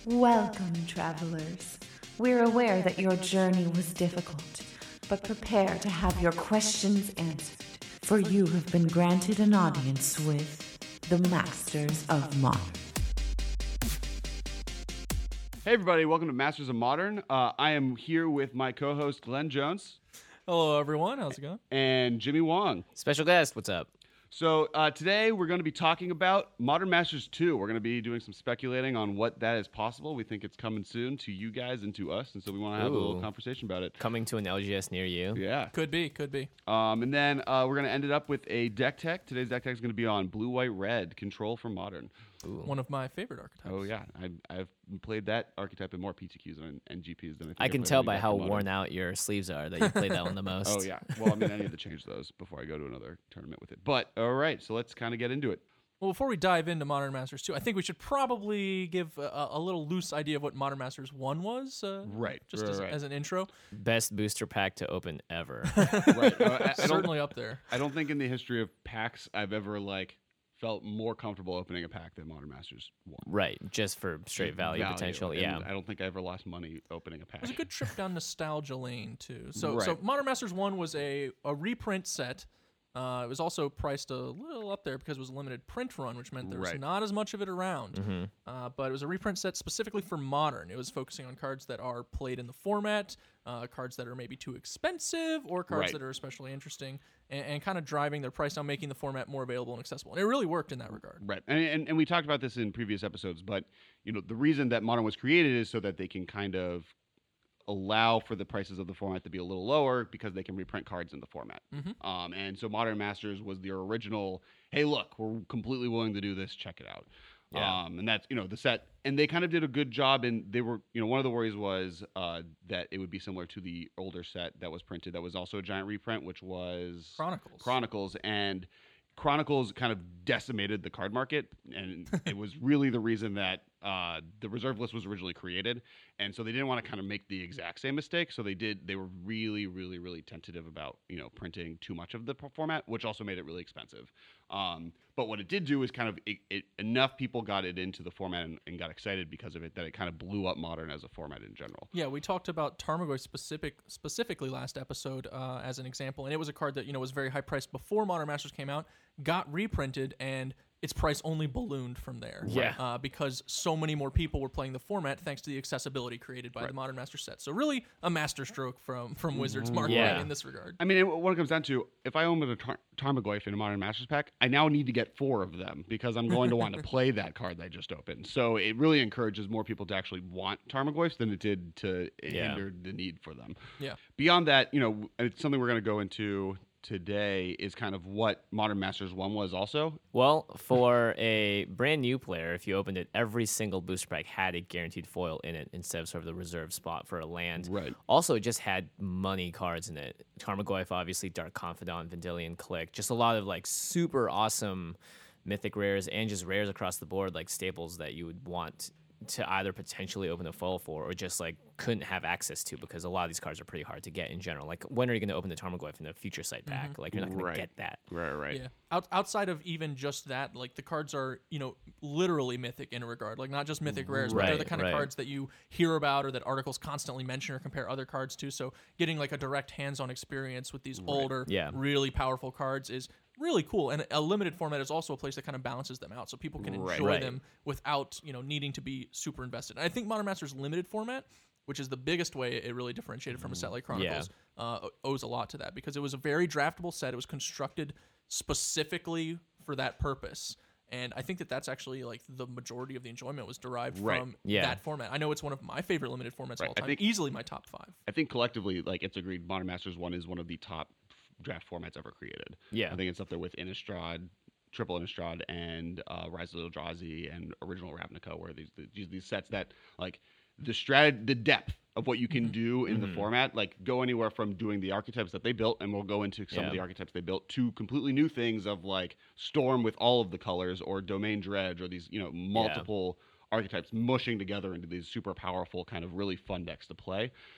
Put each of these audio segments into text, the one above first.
Welcome, travelers. We're aware that your journey was difficult, but prepare to have your questions answered, for you have been granted an audience with the Masters of Modern. Hey everybody, welcome to Masters of Modern. I am here with my co-host Glenn Jones. Hello everyone, how's it going? And Jimmy Wong. Special guest, what's up? So today we're going to be talking about Modern Masters 2. We're going to be doing some speculating on what that is possible. We think it's coming soon to you guys and to us, and so we want to have a little conversation about it. Coming to an LGS near you. Yeah. Could be. And then we're going to end it up with a deck tech. Today's deck tech is going to be on Blue, White, Red, Control for Modern. Ooh. One of my favorite archetypes. Oh yeah, I've played that archetype in more PTQs and GPs than I can tell by how worn out your sleeves are that you played that one the most. Oh yeah. Well, I mean, I need to change those before I go to another tournament with it. But all right, so let's kind of get into it. Well, before we dive into Modern Masters 2, I think we should probably give a little loose idea of what Modern Masters 1 was. Right. Just as an intro. Best booster pack to open ever. Right. Certainly up there. I don't think in the history of packs I've ever felt more comfortable opening a pack than Modern Masters 1. Right, just for straight value potential. And yeah. I don't think I ever lost money opening a pack. It was a good trip down nostalgia lane, too. So Right. Modern Masters 1 was a reprint set. It was also priced a little up there because it was a limited print run, which meant there was Right. not as much of it around. But it was a reprint set specifically for Modern. It was focusing on cards that are played in the format, cards that are maybe too expensive, or cards Right. that are especially interesting, and kind of driving their price down, making the format more available and accessible. And it really worked in that regard. Right. And we talked about this in previous episodes, but the reason that Modern was created is so that they can kind of allow for the prices of the format to be a little lower because they can reprint cards in the format. And so Modern Masters was the original, hey, look, we're completely willing to do this, check it out. Yeah. And that's, the set. And they kind of did a good job. And they were, one of the worries was that it would be similar to the older set that was printed that was also a giant reprint, which was Chronicles. And Chronicles kind of decimated the card market. And it was really the reason that the reserve list was originally created. And so they didn't want to kind of make the exact same mistake. So they were really, really, really tentative about, printing too much of the format, which also made it really expensive. But what it did do is kind of enough people got it into the format and got excited because of it that it kind of blew up Modern as a format in general. Yeah, we talked about Tarmogoyf specifically last episode as an example, and it was a card that was very high priced before Modern Masters came out, got reprinted, and its price only ballooned from there. Yeah. Because so many more people were playing the format thanks to the accessibility created by the Modern Master set. So really a masterstroke from Wizards marketing in this regard. I mean, what it comes down to, if I own a Tarmogoyf in a Modern Masters pack, I now need to get 4 of them because I'm going to want to play that card that I just opened. So it really encourages more people to actually want Tarmogoyfs than it did to hinder the need for them. Yeah. Beyond that, it's something we're going to go into today is kind of what Modern Masters 1 was also. Well, for a brand new player, if you opened it, every single booster pack had a guaranteed foil in it instead of sort of the reserve spot for a land. Right. Also, it just had money cards in it. Tarmogoyf, obviously, Dark Confidant, Vendilion Click, just a lot of super awesome mythic rares and just rares across the board, like staples that you would want to either potentially open a foil for or just couldn't have access to because a lot of these cards are pretty hard to get in general. When are you going to open the Tarmogoyf in the future sight pack? You're not going to get that. Right. Yeah. Outside of even just that, the cards are, literally mythic in a regard. Not just mythic rares, but they're the kind of cards that you hear about or that articles constantly mention or compare other cards to. So getting a direct hands-on experience with these older, really powerful cards is really cool. And a limited format is also a place that kind of balances them out so people can enjoy them without, needing to be super invested. And I think Modern Masters limited format, which is the biggest way it really differentiated from a set like Chronicles, owes a lot to that because it was a very draftable set. It was constructed specifically for that purpose. And I think that that's actually the majority of the enjoyment was derived from that format. I know it's one of my favorite limited formats of all time, easily my top 5. I think collectively, it's agreed, Modern Masters 1 is one of the top draft formats ever created. Yeah. I think it's up there with Innistrad, Triple Innistrad, and Rise of the Eldrazi and Original Ravnica, where these sets that the depth of what you can do in the format, go anywhere from doing the archetypes that they built, and we'll go into some of the archetypes they built, to completely new things of Storm with all of the colors, or Domain Dredge, or these multiple archetypes mushing together into these super powerful kind of really fun decks to play.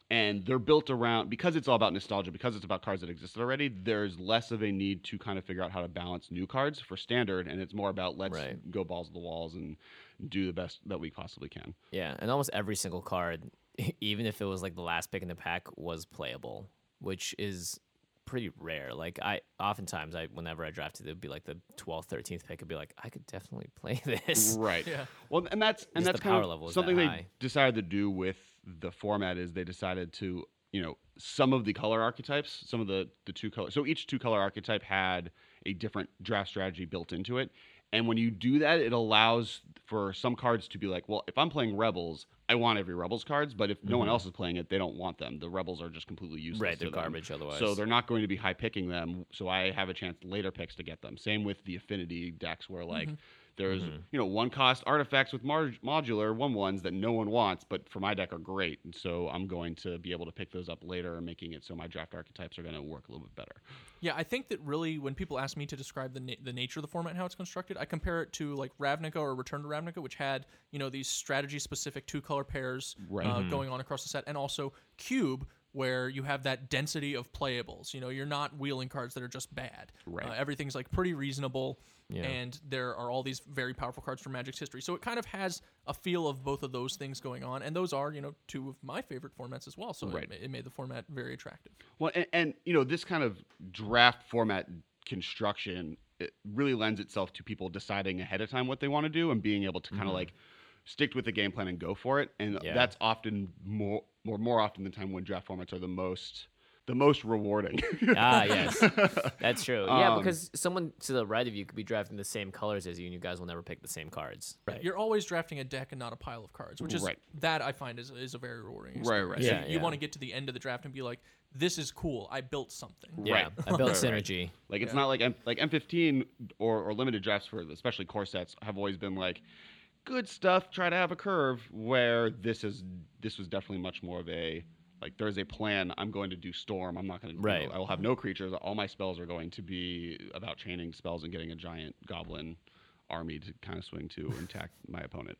and they're built around, because it's all about nostalgia, because it's about cards that existed already, there's less of a need to kind of figure out how to balance new cards for standard, and it's more about let's go balls to the walls and do the best that we possibly can. Yeah, and almost every single card, even if it was like the last pick in the pack, was playable, which is pretty rare. Like oftentimes whenever I drafted, it would be like the 12th, 13th pick. I'd be like, I could definitely play this. Right. Yeah. Well, and that's the kind power of level is something that they high. decided to do with the format is they decided to, some of the color archetypes, some of the two color. So each 2-color archetype had a different draft strategy built into it. And when you do that, it allows for some cards to be like, well, if I'm playing Rebels, I want every Rebels cards, but if no one else is playing it, they don't want them. The Rebels are just completely useless. Right, they're to them. garbage otherwise. So they're not going to be high picking them. So I have a chance later picks to get them. Same with the affinity decks where like there's, 1-cost artifacts with modular 1/1s that no one wants, but for my deck are great. And so I'm going to be able to pick those up later, making it so my draft archetypes are going to work a little bit better. Yeah, I think that really when people ask me to describe the nature of the format and how it's constructed, I compare it to like Ravnica or Return to Ravnica, which had, these strategy-specific 2-color pairs going on across the set, and also Cube, where you have that density of playables. You're not wheeling cards that are just bad. Right. Everything's like pretty reasonable, Yeah. and there are all these very powerful cards from Magic's history. So it kind of has a feel of both of those things going on, and those are, 2 of my favorite formats as well. So it made the format very attractive. Well, and this kind of draft format construction, it really lends itself to people deciding ahead of time what they want to do and being able to kind of like stick with the game plan and go for it. And that's often more often than time when draft formats are the most rewarding. Yes, that's true. Yeah, because someone to the right of you could be drafting the same colors as you, and you guys will never pick the same cards. Right. You're always drafting a deck and not a pile of cards, which is that I find is a very rewarding experience. Right. So you want to get to the end of the draft and be like, this is cool. I built something. Yeah, I built synergy. Like it's not like M15 or limited drafts for especially core sets have always been like good stuff. Try to have a curve, where this was definitely much more of a like there's a plan. I'm going to do Storm. I'm not going to. I will have no creatures. All my spells are going to be about chaining spells and getting a giant goblin army to kind of swing to and attack my opponent.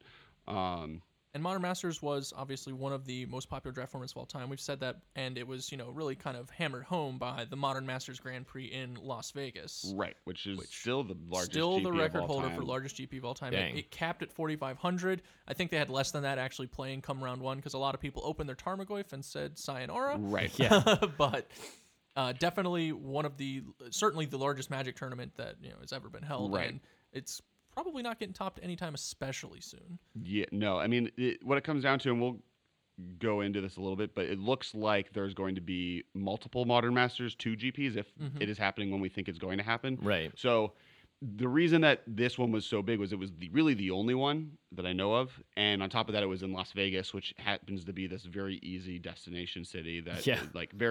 And Modern Masters was obviously one of the most popular draft formats of all time. We've said that, and it was, really kind of hammered home by the Modern Masters Grand Prix in Las Vegas. Right, which is still the largest Still GP the record of all holder time. for largest GP of all time. Dang. It capped at 4,500. I think they had less than that actually playing come round 1 because a lot of people opened their Tarmogoyf and said sayonara. Right. Yeah. But definitely certainly the largest Magic tournament that has ever been held. Right. And it's probably not getting topped anytime, especially soon. Yeah, no. I mean, what it comes down to, and we'll go into this a little bit, but it looks like there's going to be multiple Modern Masters 2 GPs if it is happening when we think it's going to happen. Right. So the reason that this one was so big was it was really the only one that I know of, and on top of that, it was in Las Vegas, which happens to be this very easy destination city that is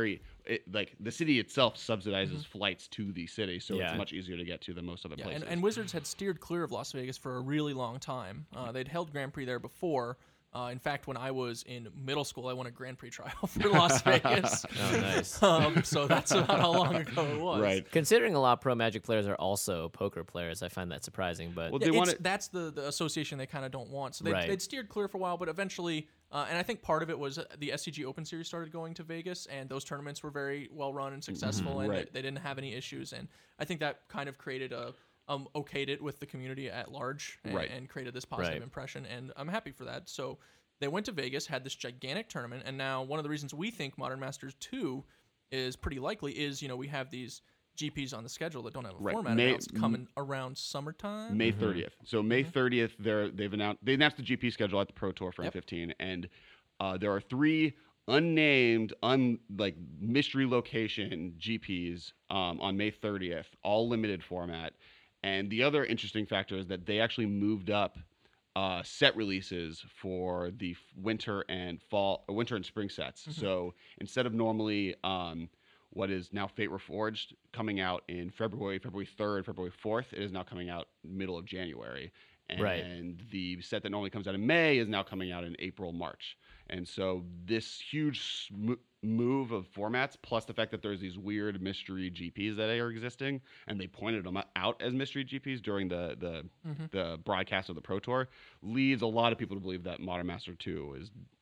like the city itself subsidizes flights to the city, so it's much easier to get to than most other places. And Wizards had steered clear of Las Vegas for a really long time. They'd held Grand Prix there before. In fact, when I was in middle school, I won a Grand Prix trial for Las Vegas. Oh, nice. So that's about how long ago it was. Right. Considering a lot of pro Magic players are also poker players, I find that surprising. But Well, that's the association they kind of don't want. So they'd steered clear for a while, but eventually, and I think part of it was the SCG Open Series started going to Vegas, and those tournaments were very well run and successful, and they didn't have any issues. And I think that kind of created okayed it with the community at large and created this positive impression, and I'm happy for that. So they went to Vegas, had this gigantic tournament, and now one of the reasons we think Modern Masters 2 is pretty likely is, we have these GPs on the schedule that don't have a format announced coming around summertime. May 30th. So May 30th, they announced the GP schedule at the Pro Tour for M15, and there are 3 unnamed, mystery location GPs on May 30th, all limited format. And the other interesting factor is that they actually moved up set releases for the winter and spring sets. So instead of normally what is now Fate Reforged coming out in February 3rd, February 4th, it is now coming out middle of January. And the set that normally comes out in May is now coming out in April, March. And so this huge move of formats, plus the fact that there's these weird mystery GPs that are existing, and they pointed them out as mystery GPs during the broadcast of the Pro Tour, leads a lot of people to believe that Modern Master 2 is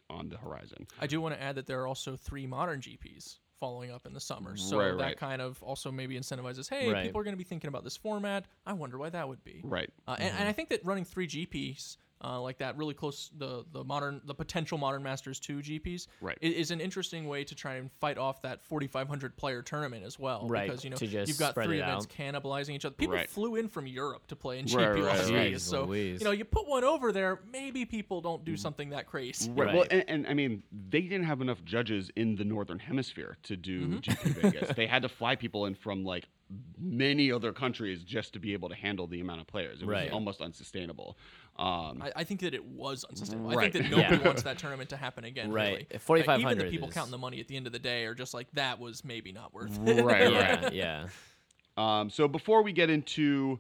on the horizon. I do want to add that there are also 3 modern GPs following up in the summer. So that kind of also maybe incentivizes, hey, people are going to be thinking about this format. I wonder why that would be. Right. And I think that running 3 GPs like that, really close, the potential Modern Masters 2 GPs, is an interesting way to try and fight off that 4,500 player tournament as well. Right. Because you've got 3 events cannibalizing each other. People flew in from Europe to play in GP Las Vegas, so you put one over there, maybe people don't do something that crazy. Right. Well, and I mean, they didn't have enough judges in the Northern Hemisphere to do GP Vegas. They had to fly people in from like many other countries just to be able to handle the amount of players. It was almost unsustainable. I think that it was unsustainable. I think that nobody wants that tournament to happen again. Right. Really. 4,500. Even the people counting the money at the end of the day are just like, that was maybe not worth it. Right. Yeah. So before we get into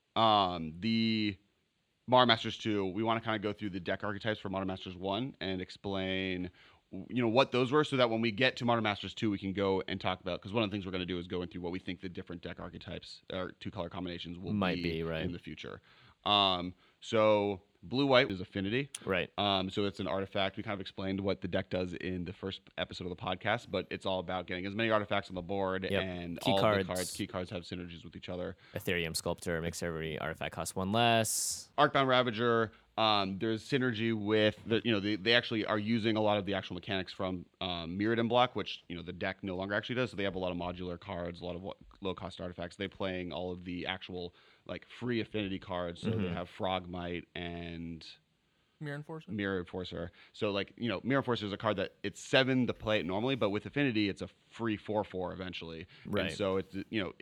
the Modern Masters 2, we want to kind of go through the deck archetypes for Modern Masters 1 and explain what those were, so that when we get to Modern Masters 2, we can go and talk about, because one of the things we're going to do is going through what we think the different deck archetypes or 2 color combinations will be in the future. So blue-white is Affinity. Right. So it's an artifact. We kind of explained what the deck does in the first episode of the podcast, but it's all about getting as many artifacts on the board, and key all cards. the key cards have synergies with each other. Ethereum Sculptor makes every artifact cost 1 less. Arcbound Ravager, there's synergy with they actually are using a lot of the actual mechanics from Mirrodin Block, which the deck no longer actually does. So they have a lot of modular cards, a lot of low-cost artifacts. They're playing all of the actual free affinity cards. So they have Frogmite and Mirror Enforcer. So Mirror Enforcer is a card that it's 7 to play it normally, but with Affinity it's a free 4/4 eventually. Right. And so it's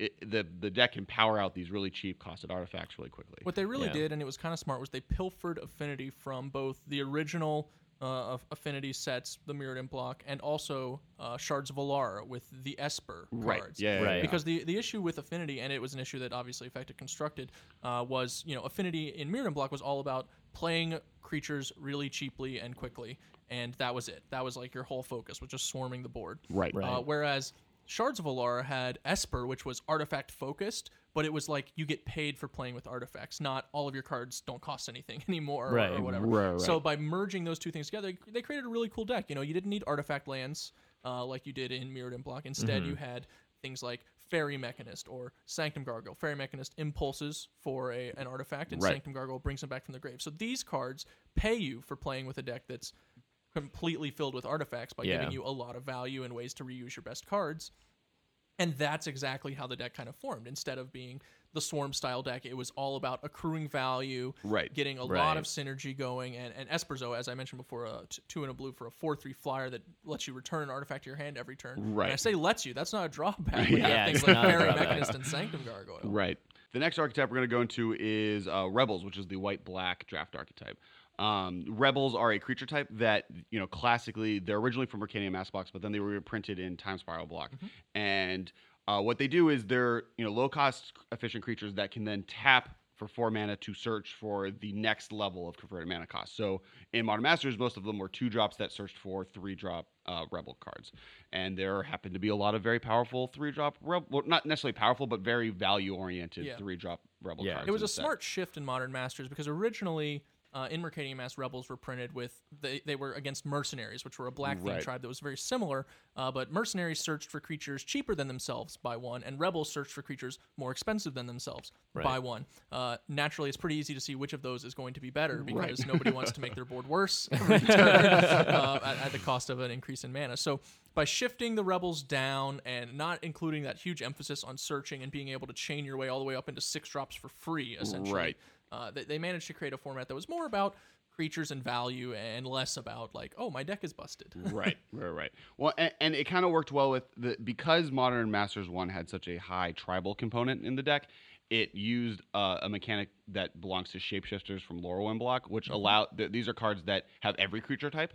the deck can power out these really cheap costed artifacts really quickly. What they really did, and it was kind of smart, was they pilfered Affinity from both the original Affinity sets, the Mirrodin Block, and also Shards of Alara with the Esper cards. Right. Because the issue with Affinity, and it was an issue that obviously affected Constructed, was Affinity in Mirrodin Block was all about playing creatures really cheaply and quickly, and that was it. That was like your whole focus, was just swarming the board. Right. Whereas Shards of Alara had Esper, which was artifact focused, but it was like you get paid for playing with artifacts, not all of your cards don't cost anything anymore or whatever. Right. So by merging those two things together, they created a really cool deck. You didn't need artifact lands like you did in Mirrodin Block. Instead, you had things like Fairy Mechanist or Sanctum Gargoyle. Fairy Mechanist impulses for an artifact, and Sanctum Gargoyle brings them back from the grave. So these cards pay you for playing with a deck that's completely filled with artifacts by giving you a lot of value and ways to reuse your best cards. And that's exactly how the deck kind of formed. Instead of being the Swarm style deck, it was all about accruing value, getting a lot of synergy going, and Esperzo, as I mentioned before, 2 and a blue for a 4/3 flyer that lets you return an artifact to your hand every turn. Right. And I say lets you, that's not a drawback. We have things like Fairy Mechanist and Sanctum Gargoyle. Right. The next archetype we're going to go into is Rebels, which is the white-black draft archetype. Rebels are a creature type that, classically, they're originally from Arcania Mass Blocks, but then they were reprinted in Time Spiral Block. And what they do is they're, low-cost efficient creatures that can then tap for 4 mana to search for the next level of converted mana cost. So in Modern Masters, most of them were 2-drops that searched for 3-drop Rebel cards. And there happened to be a lot of very powerful 3-drop Rebel, well, not necessarily powerful, but very value-oriented 3-drop Rebel cards. It was a smart shift in Modern Masters because originally in Mercadian Mass, Rebels were printed with they were against Mercenaries, which were a black themed tribe that was very similar. But Mercenaries searched for creatures cheaper than themselves by 1, and Rebels searched for creatures more expensive than themselves by 1. Naturally, it's pretty easy to see which of those is going to be better because nobody wants to make their board worse every turn at the cost of an increase in mana. So by shifting the Rebels down and not including that huge emphasis on searching and being able to chain your way all the way up into 6 drops for free, essentially. They managed to create a format that was more about creatures and value and less about my deck is busted. Right. Well, and it kind of worked well with because Modern Masters 1 had such a high tribal component in the deck. It used a mechanic that belongs to Shapeshifters from Lorwyn Block, which these are cards that have every creature type.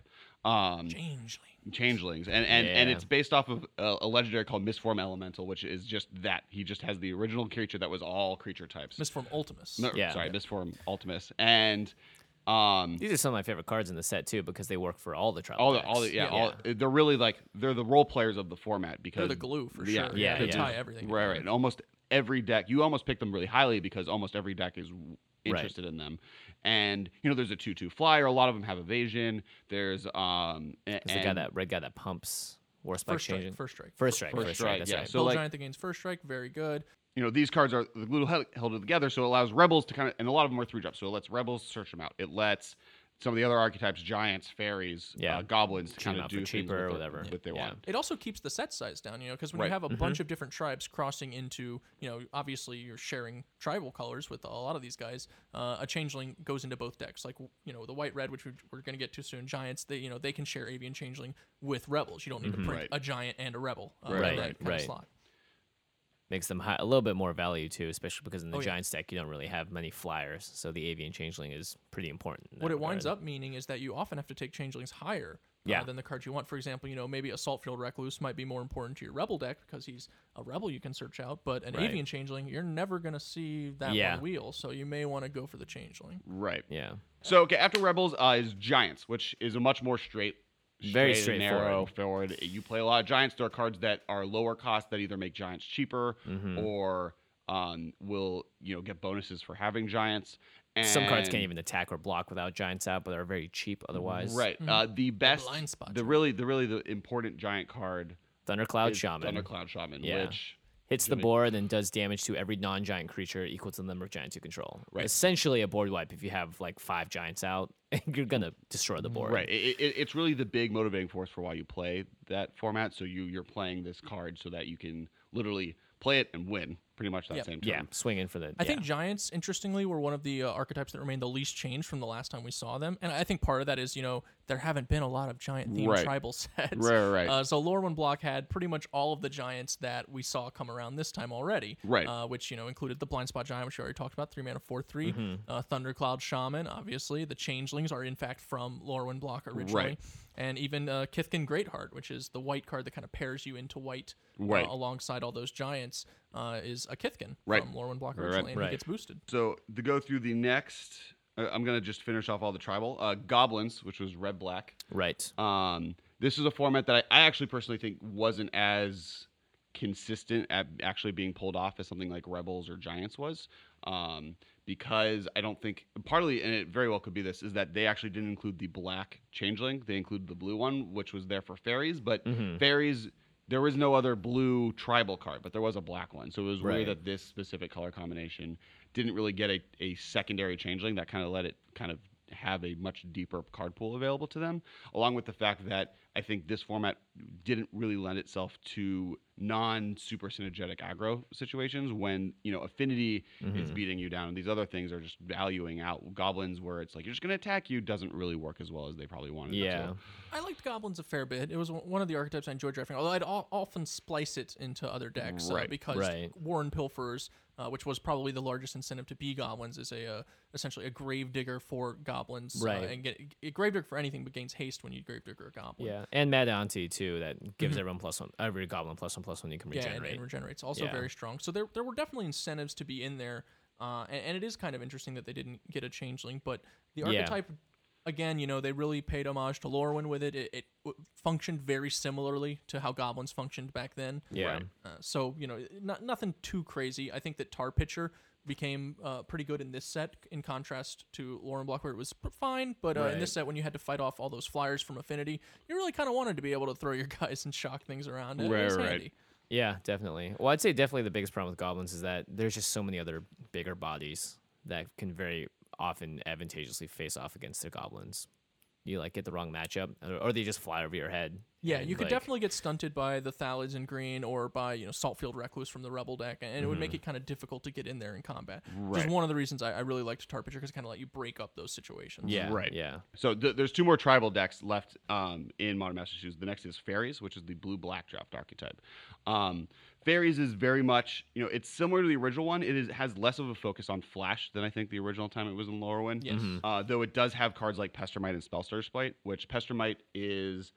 Changelings, and it's based off of a legendary called Mistform Elemental, which is just that. He just has the original creature that was all creature types. Mistform Ultimus. Mistform Ultimus, and these are some of my favorite cards in the set too because they work for all the tribal decks. They're really they're the role players of the format because they're the glue for sure. They tie everything. Right. And almost every deck, you almost pick them really highly because almost every deck is interested in them. And there's a 2/2 flyer. A lot of them have evasion. There's the red guy that pumps war spike changing. First strike. First strike. That's yeah. right. So Giant that gains first strike, very good. These cards are a little held together, so it allows rebels to and a lot of them are 3-drop, so it lets rebels search them out. It lets some of the other archetypes, giants, fairies, goblins, to kind of do cheaper or whatever what they want. It also keeps the set size down, because when you have a bunch of different tribes crossing into, obviously you're sharing tribal colors with a lot of these guys. A changeling goes into both decks, like the white-red, which we're going to get to soon. Giants, they can share avian changeling with rebels. You don't need to print a giant and a rebel in that kind of slot. Makes them a little bit more value too, especially because in the Giants deck you don't really have many flyers, so the avian changeling is pretty important. What it winds up meaning is that you often have to take changelings higher than the cards you want. For example, maybe Assault Field Recluse might be more important to your rebel deck because he's a rebel you can search out, but an avian changeling you're never going to see that one wheel, so you may want to go for the changeling. Right. Yeah. So after rebels is giants, which is a much more very straightforward. You play a lot of giants. There are cards that are lower cost that either make giants cheaper or will get bonuses for having giants. And some cards can't even attack or block without giants out, but are very cheap otherwise. Right. The best, the important giant card, Thundercloud Shaman. Which hits the board and does damage to every non-giant creature equal to the number of giants you control. Right. Essentially a board wipe if you have like 5 giants out, you're going to destroy the board. Right. It's really the big motivating force for why you play that format. So you're playing this card so that you can literally play it and win pretty much that same turn. Yeah, swinging for the... I think giants, interestingly, were one of the archetypes that remained the least changed from the last time we saw them. And I think part of that is, there haven't been a lot of giant-themed tribal sets. Right. So Lorwyn Block had pretty much all of the giants that we saw come around this time already. Right. Which, included the Blind Spot Giant, which we already talked about, 3-mana, 4/3. Thundercloud Shaman, obviously. The Changelings are, in fact, from Lorwyn Block originally. Right. And even Kithkin Greatheart, which is the white card that kind of pairs you into white alongside all those giants, is a Kithkin from Lorwyn Block originally, and he gets boosted. So to go through the next, I'm going to just finish off all the tribal. Goblins, which was red-black. Right. This is a format that I actually personally think wasn't as consistent at actually being pulled off as something like Rebels or Giants was. Because I don't think, partly, and it very well could be this, is that they actually didn't include the black changeling. They included the blue one, which was there for fairies. But fairies, there was no other blue tribal card, but there was a black one. So it was weird that this specific color combination didn't really get a secondary changeling that kind of let it kind of have a much deeper card pool available to them, along with the fact that I think this format didn't really lend itself to non-super synergetic aggro situations when, affinity is beating you down and these other things are just valuing out. Goblins, where it's like you're just going to attack you, doesn't really work as well as they probably wanted it to. I liked Goblins a fair bit. It was one of the archetypes I enjoyed drafting, although I'd often splice it into other decks because Warren Pilfers, which was probably the largest incentive to be Goblins, is essentially a Gravedigger for Goblins. And get a Gravedigger for anything but gains haste when you Gravedigger a Goblin. Yeah, and Mad Auntie too, that gives everyone +1, every Goblin +1/+1 you can regenerate. And regenerates. Also very strong. So there were definitely incentives to be in there, and it is kind of interesting that they didn't get a changeling, but the archetype... Again, they really paid homage to Lorwyn with it. It functioned very similarly to how Goblins functioned back then. Yeah. So, nothing too crazy. I think that Tar Pitcher became pretty good in this set in contrast to Lorwyn Block, where it was fine. But in this set, when you had to fight off all those flyers from Affinity, you really kind of wanted to be able to throw your guys and shock things around. It was handy. Yeah, definitely. Well, I'd say definitely the biggest problem with Goblins is that there's just so many other bigger bodies that can very often advantageously face off against the Goblins. You get the wrong matchup, or they just fly over your head. Yeah, you could definitely get stunted by the Thalids in green or by Saltfield Recluse from the Rebel deck, and it would make it kind of difficult to get in there in combat. Which is one of the reasons I really liked Tar Pitcher, because it kind of let you break up those situations. Yeah, Yeah. So there's 2 more tribal decks left in Modern Masters Shoes. The next is Fairies, which is the blue-black draft archetype. Fairies is very much, it's similar to the original one. It has less of a focus on flash than I think the original time it was in Lorwyn. Yes. Though it does have cards like Pestermite and Spellstar Spite, which Pestermite is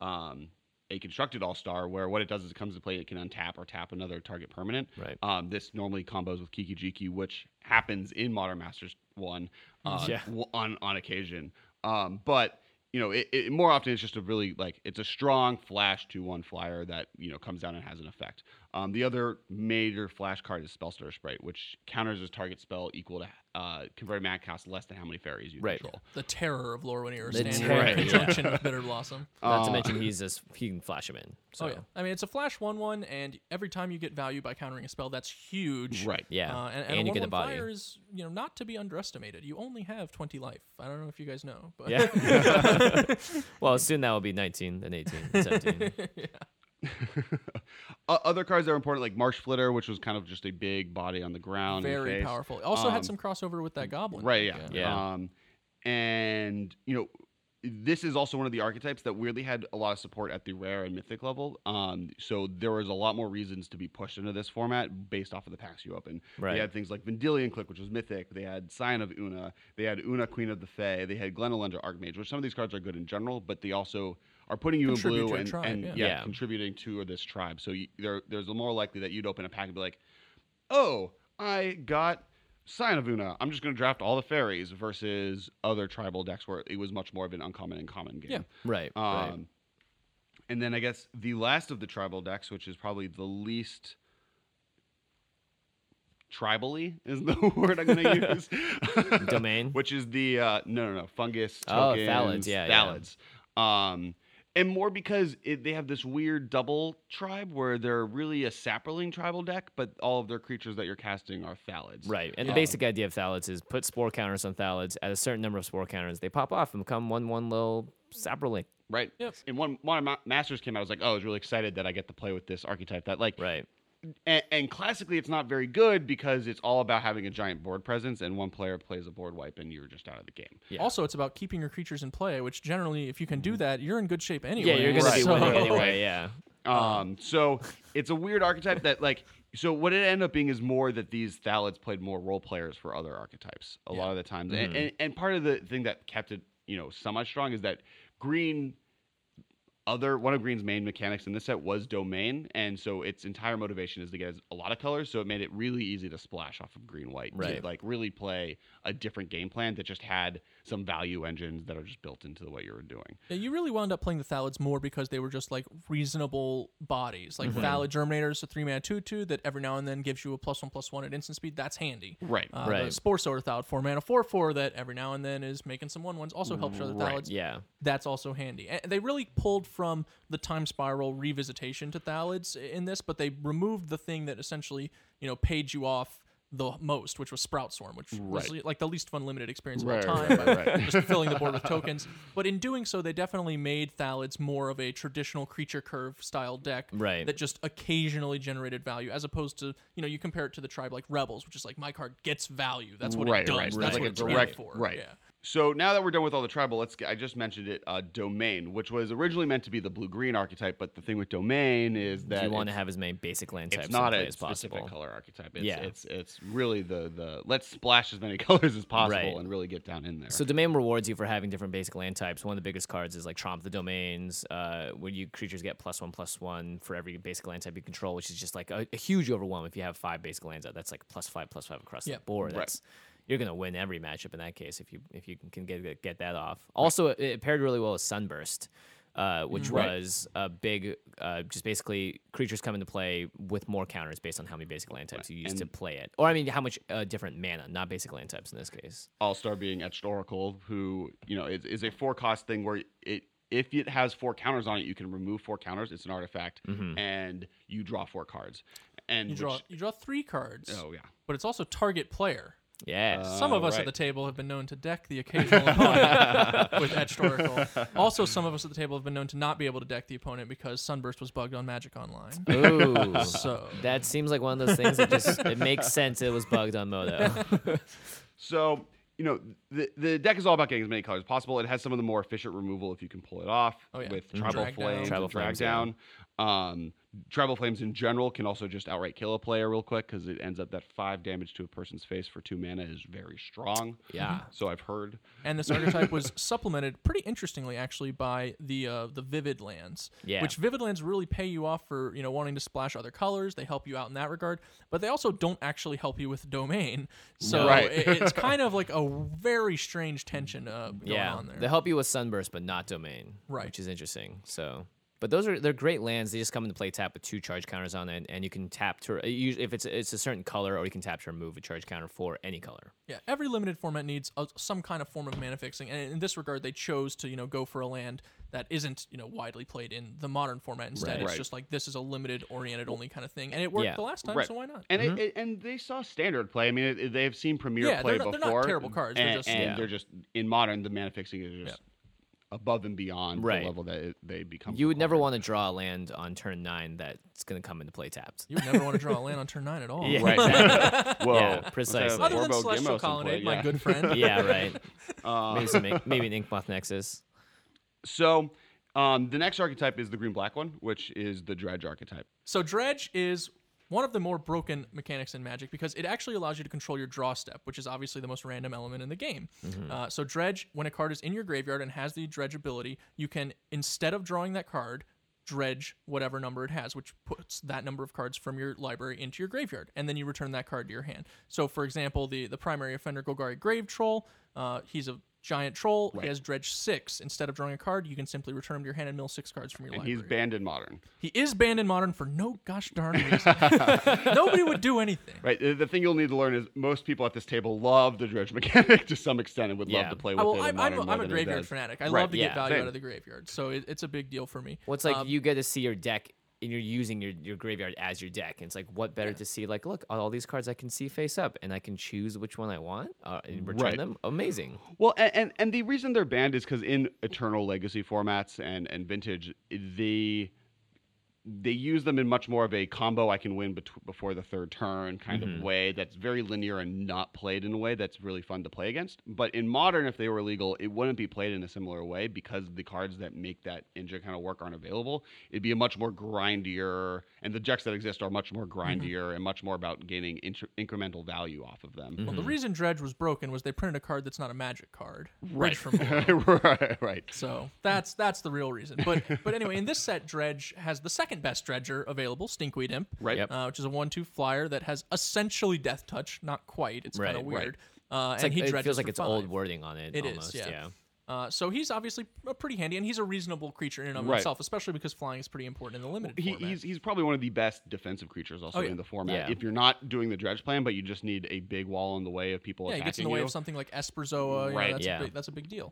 a constructed all-star, where what it does is it comes to play, it can untap or tap another target permanent. Right. This normally combos with Kiki Jiki, which happens in Modern Masters 1 on occasion. But it more often it's just a really it's a strong flash 2/1 flyer that comes down and has an effect. The other major flash card is Spellstutter Sprite, which counters as target spell equal to converted mana cost less than how many fairies you control. The terror of Lorwyn The standing terror, in conjunction with Bitter Blossom. Not to mention he can flash him in. So. Oh yeah, I mean it's a flash 1/1, and every time you get value by countering a spell, that's huge. Right. Yeah, And you get a 1/1 body. flyer is not to be underestimated. You only have 20 life. I don't know if you guys know, but Yeah. Well, soon that will be 19, then 18, then 17. Other cards that are important, like Marsh Flitter, which was kind of just a big body on the ground. very powerful. Also had some crossover with that goblin. Right. deck, Yeah. And this is also one of the archetypes that weirdly had a lot of support at the rare and mythic level. So there was a lot more reasons to be pushed into this format based off of the packs you open. Right. They had things like Vendilion Clique, which was mythic. They had Scion of Una. They had Una, Queen of the Fae. They had Glenelendra Archmage, which some of these cards are good in general, but they also are putting you in Contribute blue to a and, tribe, yeah, contributing to this tribe. So there's more likely that you'd open a pack and be like, oh, I got Scion of Una. I'm just going to draft all the fairies versus other tribal decks where it was much more of an uncommon and common game. Yeah. Right. Right. And then I guess the last of the tribal decks, which is probably the least tribally, is the word I'm going to use. Domain? Which is the no fungus Oh, tokens. Thalids, yeah. Thalids. And more because they have this weird double tribe where they're really a Saproling tribal deck, but all of their creatures that you're casting are Thalids. Right. And the basic idea of Thalids is put spore counters on Thalids. At a certain number of spore counters, they pop off and become one little Saproling. Right. Yep. And one of my Masters came out, I was like, oh, I was really excited that I get to play with this archetype. That Right. And classically, it's not very good because it's all about having a giant board presence, and one player plays a board wipe, and you're just out of the game. Yeah. Also, it's about keeping your creatures in play, which generally, if you can do that, you're in good shape anyway. Yeah, you're going to be So- winning anyway, yeah. So it's a weird archetype that so what it ended up being is more that these Thalids played more role players for other archetypes a lot of the times. And part of the thing that kept it, somewhat strong is that one of Green's main mechanics in this set was domain, and so its entire motivation is to get a lot of colors, so it made it really easy to splash off of green-white. Right. To really play a different game plan that just had some value engines that are just built into what you were doing. Yeah, you really wound up playing the Thalids more because they were just reasonable bodies. Like Thalid Germinator's a 3-mana 2/2 that every now and then gives you a +1/+1 at instant speed. That's handy. Right. The Spore Sower Thalid 4-mana 4/4 that every now and then is making some 1/1s. Also helps your other Thalids. Yeah. That's also handy. And they really pulled from the Time Spiral revisitation to Thalids in this, but they removed the thing that essentially, paid you off the most, which was Sprout Swarm, which was like the least fun limited experience of all time, just filling the board with tokens. But in doing so, they definitely made Thalids more of a traditional creature curve style deck that just occasionally generated value, as opposed to, you compare it to the tribe like Rebels, which is like, my card gets value. That's what it does. That's Like what a it's direct for. right. Yeah. So now that we're done with all the tribal, I just mentioned it, domain, which was originally meant to be the blue-green archetype, but the thing with domain is that you want to have as many basic land types it's not in play a as specific possible. color archetype. Yeah. It's really the let's splash as many colors as possible Right. and really get down in there. So domain rewards you for having different basic land types. One of the biggest cards is like Tromp the Domains, where you creatures get +1/+1 for every basic land type you control, which is just like a huge overwhelm. If you have 5 basic lands out, that's like +5/+5 across the board. That's You're gonna win every matchup in that case if you can get that off. Also, it paired really well with Sunburst, which was a big, just basically creatures come into play with more counters based on how many basic land types you use to play it, or how much different mana, not basic land types in this case. All-Star being Etched Oracle, who is a 4-cost thing where if it has 4 counters on it, you can remove 4 counters. It's an artifact, and you draw 4 cards. And You draw 3 cards. Oh yeah. But it's also target player. Yeah. Some of us at the table have been known to deck the occasional opponent with Etched Oracle. Also, some of us at the table have been known to not be able to deck the opponent because Sunburst was bugged on Magic Online. Ooh. So That seems like one of those things that just it makes sense it was bugged on Moto. So, the deck is all about getting as many colors as possible. It has some of the more efficient removal if you can pull it off with Tribal Drag Flames, down. Tribal and Drag Flames, Down. Tribal Flames in general can also just outright kill a player real quick because it ends up that 5 damage to a person's face for 2 mana is very strong. Yeah. So I've heard. And this archetype was supplemented pretty interestingly, actually, by the Vivid Lands. Yeah. Which Vivid Lands really pay you off for wanting to splash other colors. They help you out in that regard, but they also don't actually help you with domain. So it's kind of like a very strange tension going on there. They help you with Sunburst, but not Domain. Right. Which is interesting. So But they're great lands. They just come into play tap with 2 charge counters on it, and you can tap to if it's a certain color, or you can tap to remove a charge counter for any color. Yeah, every limited format needs some kind of form of mana fixing, and in this regard, they chose to go for a land that isn't widely played in the modern format. Instead, it's just like this is a limited oriented only kind of thing, and it worked the last time, so why not? And and they saw standard play. I mean, they've seen Premier play before. They're not terrible cards. And they're just in modern. The mana fixing is just above and beyond the level that they become. You would never want to draw a land on turn 9 that's going to come into play tapped. You would never want to draw a land on turn 9 at all. Yeah, right. Exactly. Whoa, yeah, precisely. Other than Celestial Colonnade, my good friend. Yeah, right. Maybe an Inkmoth Nexus. So the next archetype is the green-black one, which is the Dredge archetype. So Dredge is one of the more broken mechanics in Magic because it actually allows you to control your draw step, which is obviously the most random element in the game. So Dredge, when a card is in your graveyard and has the Dredge ability, you can, instead of drawing that card, dredge whatever number it has, which puts that number of cards from your library into your graveyard, and then you return that card to your hand. So, for example, the primary offender, Golgari Grave Troll, he's a giant troll. He has dredge 6. Instead of drawing a card, you can simply return him to your hand and mill 6 cards from your library. And he's banned in modern. He is banned in modern for no gosh darn reason. Nobody would do anything. Right. The thing you'll need to learn is most people at this table love the dredge mechanic to some extent and would love to play with it. I'm a graveyard fanatic. I love to get value out of the graveyard, so it's a big deal for me. Well, it's like you get to see your deck and you're using your graveyard as your deck. And it's like, what better to see? Like, look, all these cards I can see face up, and I can choose which one I want and return them. Amazing. Well, and the reason they're banned is because in Eternal Legacy formats and Vintage, they use them in much more of a combo I can win before the third turn kind of way that's very linear and not played in a way that's really fun to play against. But in Modern, if they were legal, it wouldn't be played in a similar way because the cards that make that engine kind of work aren't available. It'd be a much more grindier, and the decks that exist are much more grindier and much more about gaining incremental value off of them. Well, the reason Dredge was broken was they printed a card that's not a Magic card. Right. From below. Right. So that's the real reason. But anyway, in this set, Dredge has the second best dredger available, Stinkweed Imp, right? Which is a 1/2 flyer that has essentially Death Touch, not quite. It's kind of weird. It's and like, it feels like it's 5. old wording on it. It almost, is, yeah. So he's obviously pretty handy, and he's a reasonable creature in and of himself, especially because flying is pretty important in the limited format. He's probably one of the best defensive creatures also in the format. Yeah. If you're not doing the dredge plan, but you just need a big wall in the way of people attacking you. Yeah, he gets in the way of something like Esperzoa. Right. That's a big deal.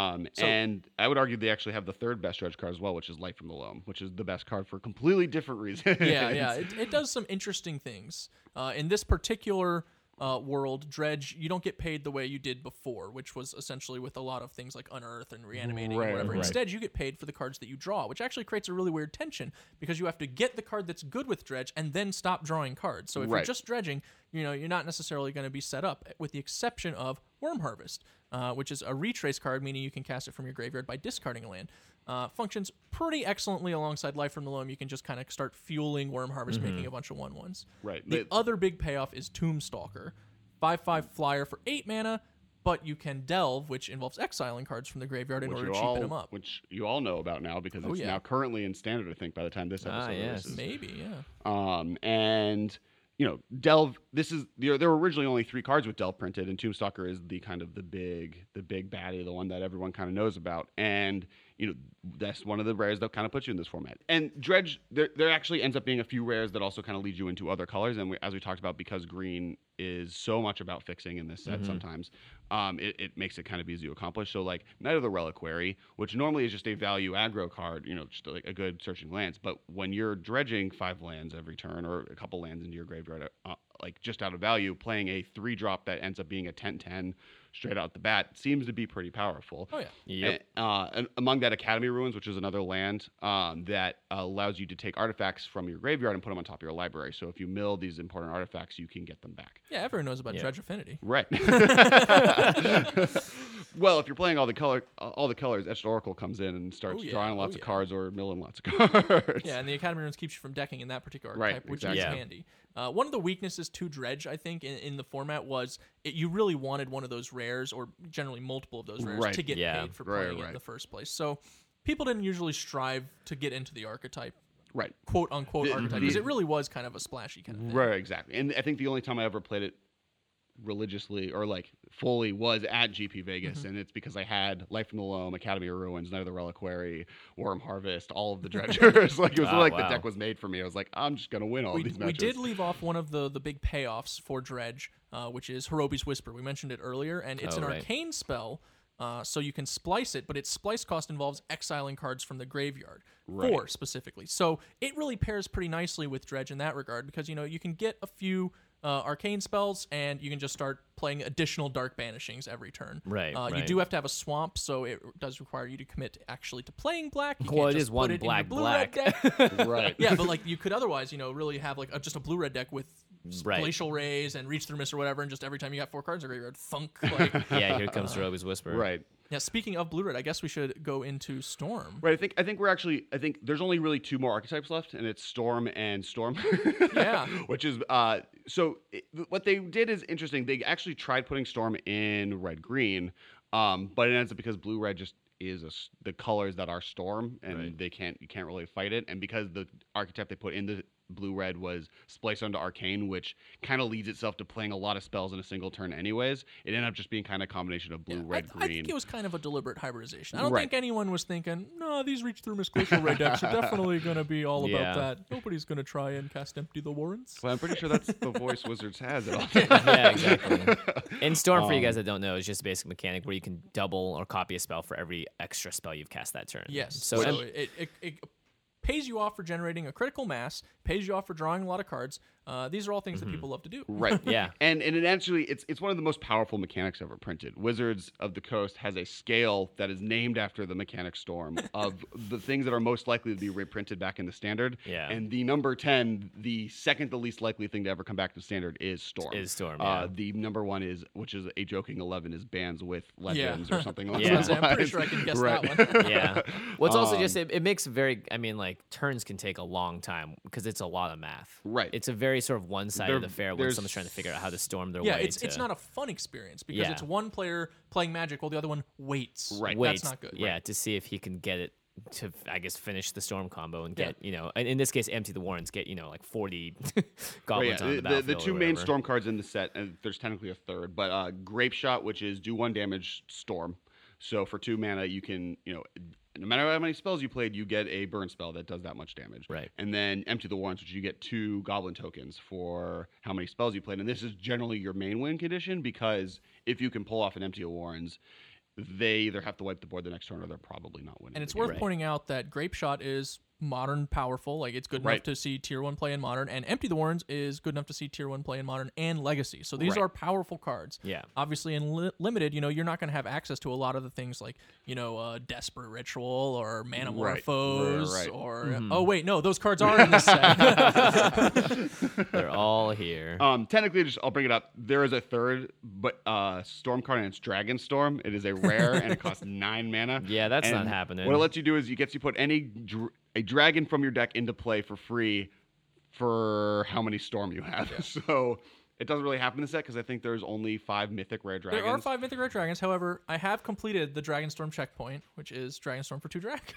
And I would argue they actually have the third best dredge card as well, which is Light from the Loam, which is the best card for completely different reasons. Yeah. It does some interesting things. In this particular world, Dredge, you don't get paid the way you did before, which was essentially with a lot of things like Unearth and Reanimating or whatever. Right. Instead, you get paid for the cards that you draw, which actually creates a really weird tension because you have to get the card that's good with Dredge and then stop drawing cards. So if you're just dredging, you're not necessarily going to be set up, with the exception of Worm Harvest, which is a retrace card, meaning you can cast it from your graveyard by discarding a land. Functions pretty excellently alongside Life from the Loam. You can just kind of start fueling Worm Harvest, making a bunch of 1/1s. Right. The other big payoff is Tombstalker, 5/5 flyer for 8 mana, but you can delve, which involves exiling cards from the graveyard in order to cheapen them up. Which you all know about now because it's now currently in standard, I think, by the time this episode releases. Maybe, yeah. And Delve. There were originally only 3 cards with Delve printed, and Tombstalker is the kind of the big baddie, the one that everyone kind of knows about. And that's one of the rares that kind of puts you in this format. And Dredge, there actually ends up being a few rares that also kind of lead you into other colors. And as we talked about, because green is so much about fixing in this set sometimes, it makes it kind of easy to accomplish. So like Knight of the Reliquary, which normally is just a value aggro card, just like a good searching lands. But when you're dredging 5 lands every turn or a couple lands into your graveyard, like just out of value, playing a 3-drop that ends up being a 10/10 straight out the bat seems to be pretty powerful. Oh, yeah. Yep. And among that, Academy Ruins, which is another land that allows you to take artifacts from your graveyard and put them on top of your library. So if you mill these important artifacts, you can get them back. Yeah, everyone knows about Dredge Affinity. Right. Well, if you're playing all the colors, Etched Oracle comes in and starts drawing lots of cards or milling lots of cards. Yeah, and the Academy Ruins keeps you from decking in that particular archetype, which is handy. One of the weaknesses to Dredge, I think, in the format was you really wanted one of those rares, or generally multiple of those rares, to get paid for playing it in the first place. So people didn't usually strive to get into the archetype. Right. Quote unquote archetype, because it really was kind of a splashy kind of thing. Right, exactly. And I think the only time I ever played it religiously or like fully was at GP Vegas, and it's because I had Life in the Loam, Academy of Ruins, Night of the Reliquary, Worm Harvest, all of the dredgers. Like it was the deck was made for me. I was like, I'm just gonna win all these matches. We did leave off one of the big payoffs for Dredge, which is Hirobi's Whisper. We mentioned it earlier, and it's an arcane spell. So you can splice it, but its splice cost involves exiling cards from the graveyard, 4 specifically. So it really pairs pretty nicely with Dredge in that regard because, you can get a few arcane spells and you can just start playing additional Dark Banishings every turn. Right. You do have to have a swamp, so it does require you to commit actually to playing black. You well, can't it just is one put it black in your blue-red deck. Right. Yeah, but like you could otherwise, really have like just a blue-red deck with Glacial Rays and Reach Through Mist or whatever, and just every time you got 4 cards in the graveyard, thunk. Like, yeah, here comes Hirobi's Whisper. Right. Yeah, speaking of blue-red, I guess we should go into Storm. Right. I think there's only really 2 more archetypes left, and it's Storm and Storm. Yeah. Which is what they did is interesting. They actually tried putting Storm in red-green, but it ends up because blue-red just is the colors that are Storm, and you can't really fight it. And because the archetype they put in the blue-red was Splice onto Arcane, which kind of leads itself to playing a lot of spells in a single turn anyways. It ended up just being kind of a combination of blue, red, green. I think it was kind of a deliberate hybridization. I don't think anyone was thinking, no, these Reach Through Mist Glacial Ray decks are definitely going to be all about that. Nobody's going to try and cast Empty the Warrens. Well, I'm pretty sure that's the voice Wizards has. Yeah, exactly. And Storm, for you guys that don't know, is just a basic mechanic where you can double or copy a spell for every extra spell you've cast that turn. Yes. So it pays you off for generating a critical mass, pays you off for drawing a lot of cards. These are all things that people love to do. Right. Yeah. And it actually, it's one of the most powerful mechanics ever printed. Wizards of the Coast has a scale that is named after the mechanic Storm of the things that are most likely to be reprinted back in the standard. Yeah. And the number 10, the second the least likely thing to ever come back to standard is Storm. The number 1 which is a joking 11, is Bands with Legends or something like that. I'm pretty sure I can guess that one. Yeah. Well, it's also just, it makes turns can take a long time because it's a lot of math. Right. It's a very sort of one side of the fair when someone's trying to figure out how to storm their way. Yeah, it's not a fun experience because it's one player playing Magic while the other one waits. Right. That's not good. Yeah, to see if he can get it to, I guess, finish the Storm combo and get, and in this case, empty the Warrens, get, like 40 goblins on the battlefield. The 2 main Storm cards in the set, and there's technically a third, but Grape Shot, which is do 1 damage Storm. So for 2 mana, you can, no matter how many spells you played, you get a burn spell that does that much damage. Right. And then Empty the Warrens, which you get 2 goblin tokens for how many spells you played. And this is generally your main win condition because if you can pull off an Empty the Warrens, they either have to wipe the board the next turn or they're probably not winning. And it's worth pointing out that Grape Shot is modern powerful. Like, it's good enough to see tier 1 play in modern, and Empty the Warrens is good enough to see tier 1 play in modern and legacy. So these are powerful cards. Yeah. Obviously in limited, you're not going to have access to a lot of the things like, Desperate Ritual or Manamorphose or oh wait, no, those cards are in this set. They're all here. Technically, I'll bring it up. There is a third, but Storm card, and it's Dragon Storm. It is a rare and it costs 9 mana. Yeah, that's not happening. What it lets you do is you put a dragon from your deck into play for free for how many Storm you have. Yeah. So it doesn't really happen in the set because I think there's only 5 mythic rare dragons. There are 5 mythic rare dragons. However, I have completed the Dragonstorm checkpoint, which is Dragonstorm for 2 dragons.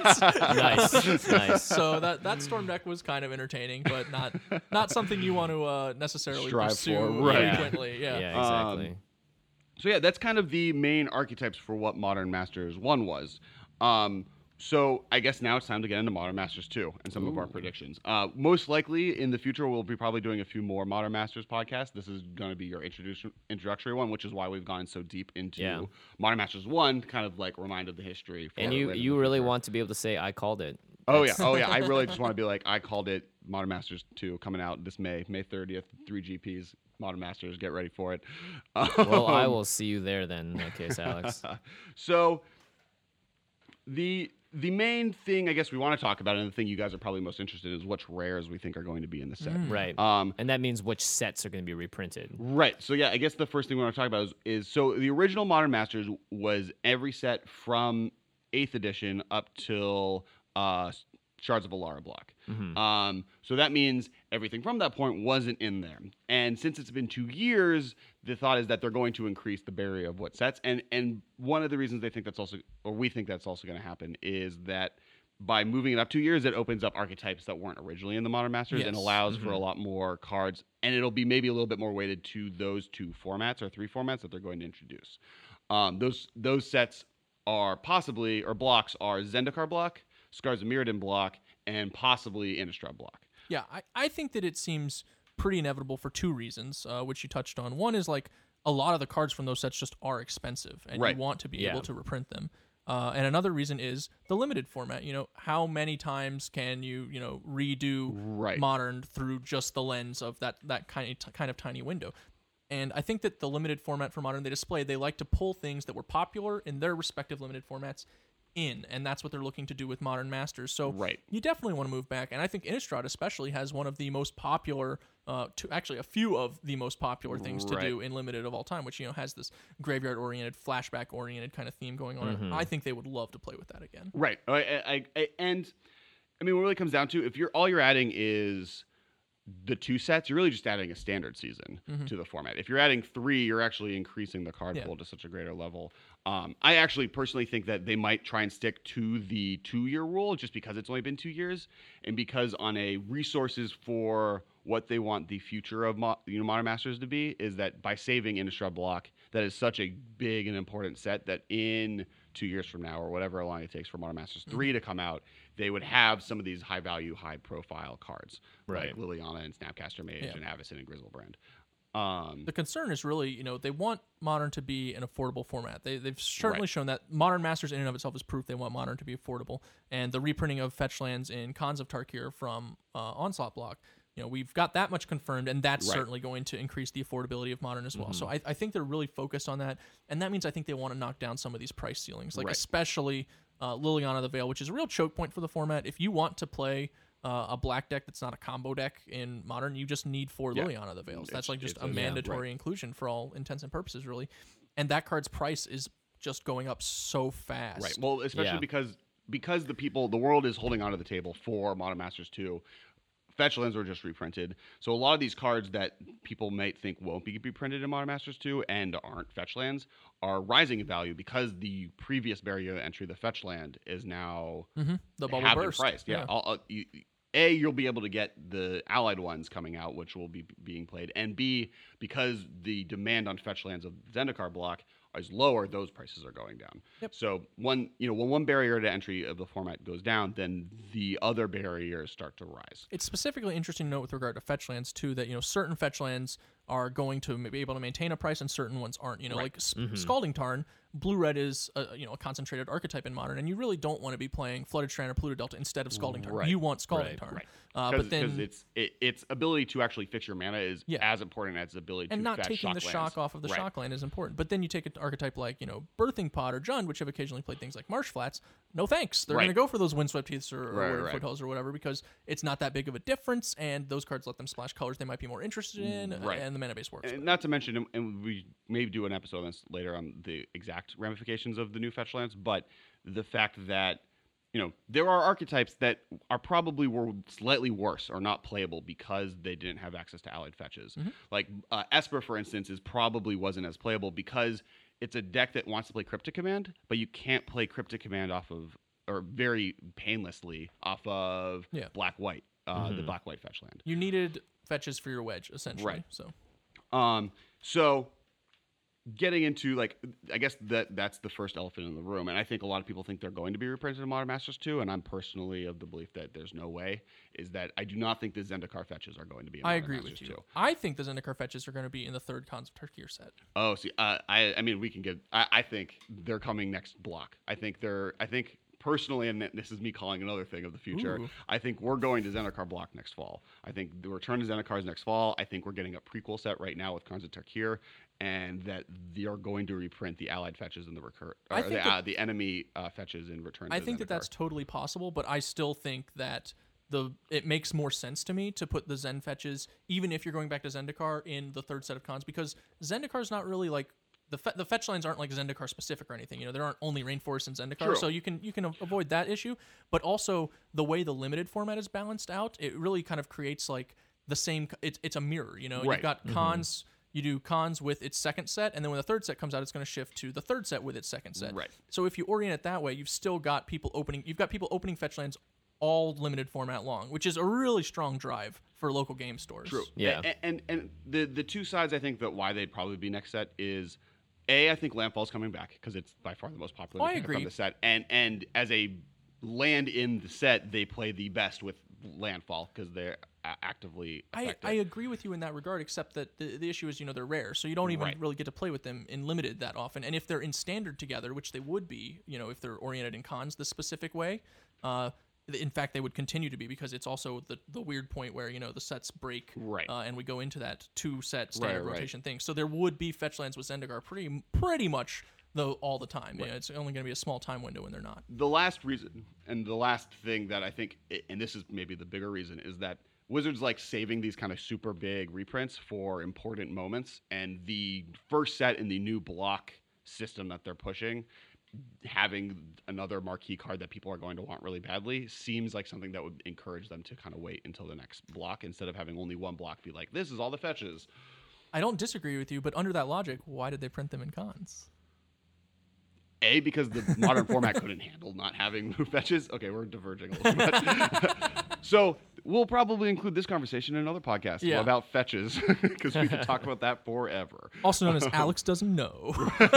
Nice. So that Storm deck was kind of entertaining, but not something you want to necessarily strive pursue for. frequently. Yeah. Yeah, exactly. So yeah, that's kind of the main archetypes for what Modern Masters 1 was. So I guess now it's time to get into Modern Masters 2 and some of our predictions. Most likely in the future, we'll be probably doing a few more Modern Masters podcasts. This is going to be your introductory one, which is why we've gone so deep into Modern Masters 1, kind of like reminded the history. And you really want to be able to say, I called it. Oh yeah. I really just want to be like, I called it. Modern Masters 2 coming out this May 30th, 3 GPs. Modern Masters, get ready for it. Well, I will see you there then, in that case, Alex. So the main thing I guess we want to talk about, and the thing you guys are probably most interested in, is which rares we think are going to be in the set. Right. And that means which sets are going to be reprinted. Right. So yeah, I guess the first thing we want to talk about is so the original Modern Masters was every set from 8th edition up till Shards of Alara block. Mm-hmm. So that means everything from that point wasn't in there. And since it's been 2 years, the thought is that they're going to increase the barrier of what sets. And one of the reasons they think that's also, or we think that's also going to happen, is that by moving it up 2 years, it opens up archetypes that weren't originally in the Modern Masters and allows for a lot more cards. And it'll be maybe a little bit more weighted to those 2 formats or 3 formats that they're going to introduce. Those sets are possibly, or blocks are Zendikar block, Scars of Mirrodin block, and possibly Innistrad block. Yeah, I think that it seems pretty inevitable for 2 reasons, which you touched on. One is like a lot of the cards from those sets just are expensive, and you want to be able to reprint them. And another reason is the limited format. How many times can you, redo Modern through just the lens of that kind of tiny window? And I think that the limited format for Modern they like to pull things that were popular in their respective limited formats in, and that's what they're looking to do with Modern Masters. So you definitely want to move back, and I think Innistrad especially has one of the most popular, a few of the most popular things to do in Limited of all time, which has this graveyard-oriented, flashback-oriented kind of theme going on. I think they would love to play with that again. Right, and I mean, what it really comes down to, if all you're adding is the 2 sets, you're really just adding a standard season to the format. If you're adding 3, you're actually increasing the card pool to such a greater level. I actually personally think that they might try and stick to the 2-year rule just because it's only been 2 years, and because on a resources for what they want the future of Modern Masters to be, is that by saving Innistrad block, that is such a big and important set that in 2 years from now, or whatever long it takes for Modern Masters 3 to come out, they would have some of these high value, high profile cards like Liliana and Snapcaster Mage and Avacyn and Griselbrand. The concern is really, they want Modern to be an affordable format. They've certainly shown that. Modern Masters in and of itself is proof they want Modern to be affordable. And the reprinting of fetch lands in Khans of Tarkir from Onslaught block, we've got that much confirmed, and that's certainly going to increase the affordability of Modern as well. So I think they're really focused on that, and that means I think they want to knock down some of these price ceilings, like especially Liliana the Veil, which is a real choke point for the format. If you want to play a black deck that's not a combo deck in Modern, you just need 4 Liliana the Veils. That's like just a mandatory inclusion for all intents and purposes, really. And that card's price is just going up so fast. Right. Well, especially because the world is holding onto the table for Modern Masters 2. Fetch lands were just reprinted. So a lot of these cards that people might think won't be reprinted in Modern Masters 2 and aren't fetch lands are rising in value because the previous barrier to entry, the fetch land, is now the bubble burst. Priced. You'll be able to get the allied ones coming out, which will be being played. And B, because the demand on fetch lands of Zendikar block is lower, those prices are going down. So when one barrier to entry of the format goes down, then the other barriers start to rise. It's specifically interesting to note with regard to fetch lands too that certain fetch lands are going to be able to maintain a price and certain ones aren't. Like Scalding Tarn, blue-red is a concentrated archetype in Modern, and you really don't want to be playing Flooded Strand or Pluto Delta instead of Scalding Tarn. You want Scalding Tarn. But then its ability to actually fix your mana is as important as its ability to and not fetch taking the shock shock off of the shock land is important. But then you take an archetype like Birthing Pod or Jund, which have occasionally played things like Marsh Flats. No thanks. They're going to go for those Windswept Heaths or Worded Foothills or whatever because it's not that big of a difference, and those cards let them splash colors they might be more interested in, and the mana base works. And not to mention, and we may do an episode on this later on the exact ramifications of the new fetch lands, but the fact that there are archetypes that are probably were slightly worse or not playable because they didn't have access to allied fetches. Like Esper, for instance, probably wasn't as playable because it's a deck that wants to play Cryptic Command, but you can't play Cryptic Command off of, or very painlessly off of black-white, the black-white fetch land. You needed fetches for your wedge, essentially. So getting into I guess that's the first elephant in the room, and I think a lot of people think they're going to be reprinted in Modern Masters 2, and I'm personally of the belief that there's no way. Is that I do not think the Zendikar fetches are going to be in Modern Masters 2. I agree with you. I think the Zendikar fetches are going to be in the third Khans of Tarkir set. Oh, see, I mean, we can get. I think they're coming next block. I think personally, and this is me calling another thing of the future, I think we're going to Zendikar block next fall. I think the return to Zendikar is next fall. I think we're getting a prequel set right now with Khans of Tarkir, and that they are going to reprint the allied fetches and the enemy fetches in return. I think that's totally possible, but I still think that it makes more sense to me to put the Zen fetches, even if you're going back to Zendikar, in the third set of Khans, because Zendikar's not really like the fetch lines aren't like Zendikar specific or anything. There aren't only Rainforest and Zendikar, so you can avoid that issue. But also the way the limited format is balanced out, it really kind of creates like the same. It's a mirror. You've got Khans You do Khans with its second set, and then when the third set comes out, it's going to shift to the third set with its second set. Right. So if you orient it that way, you've still got people opening. You've got people opening fetch lands all limited format long, which is a really strong drive for local game stores. True. Yeah. And the two sides I think that why they'd probably be next set is I think Landfall's coming back because it's by far the most popular I mechanic agree. on the set. And as a land in the set, they play the best with Landfall because they're actively effective. I agree with you in that regard, except that the issue is, they're rare, so you don't even Right. really get to play with them in limited that often. And if they're in standard together, which they would be, if they're oriented in Khans the specific way, in fact, they would continue to be because it's also the weird point where, the sets break, Right. And we go into that 2-set standard Right. rotation thing. So there would be fetch lands with Zendikar pretty much all the time. Right. It's only going to be a small time window when they're not. The last reason and the last thing that I think, and this is maybe the bigger reason, is that Wizards like saving these kind of super big reprints for important moments, and the first set in the new block system that they're pushing, having another marquee card that people are going to want really badly seems like something that would encourage them to kind of wait until the next block instead of having only one block be like, this is all the fetches. I don't disagree with you, but under that logic, why did they print them in Khans? Because the modern format couldn't handle not having move fetches. Okay, we're diverging a little bit. So we'll probably include this conversation in another podcast about fetches because we could talk about that forever. Also known as Alex Doesn't Know.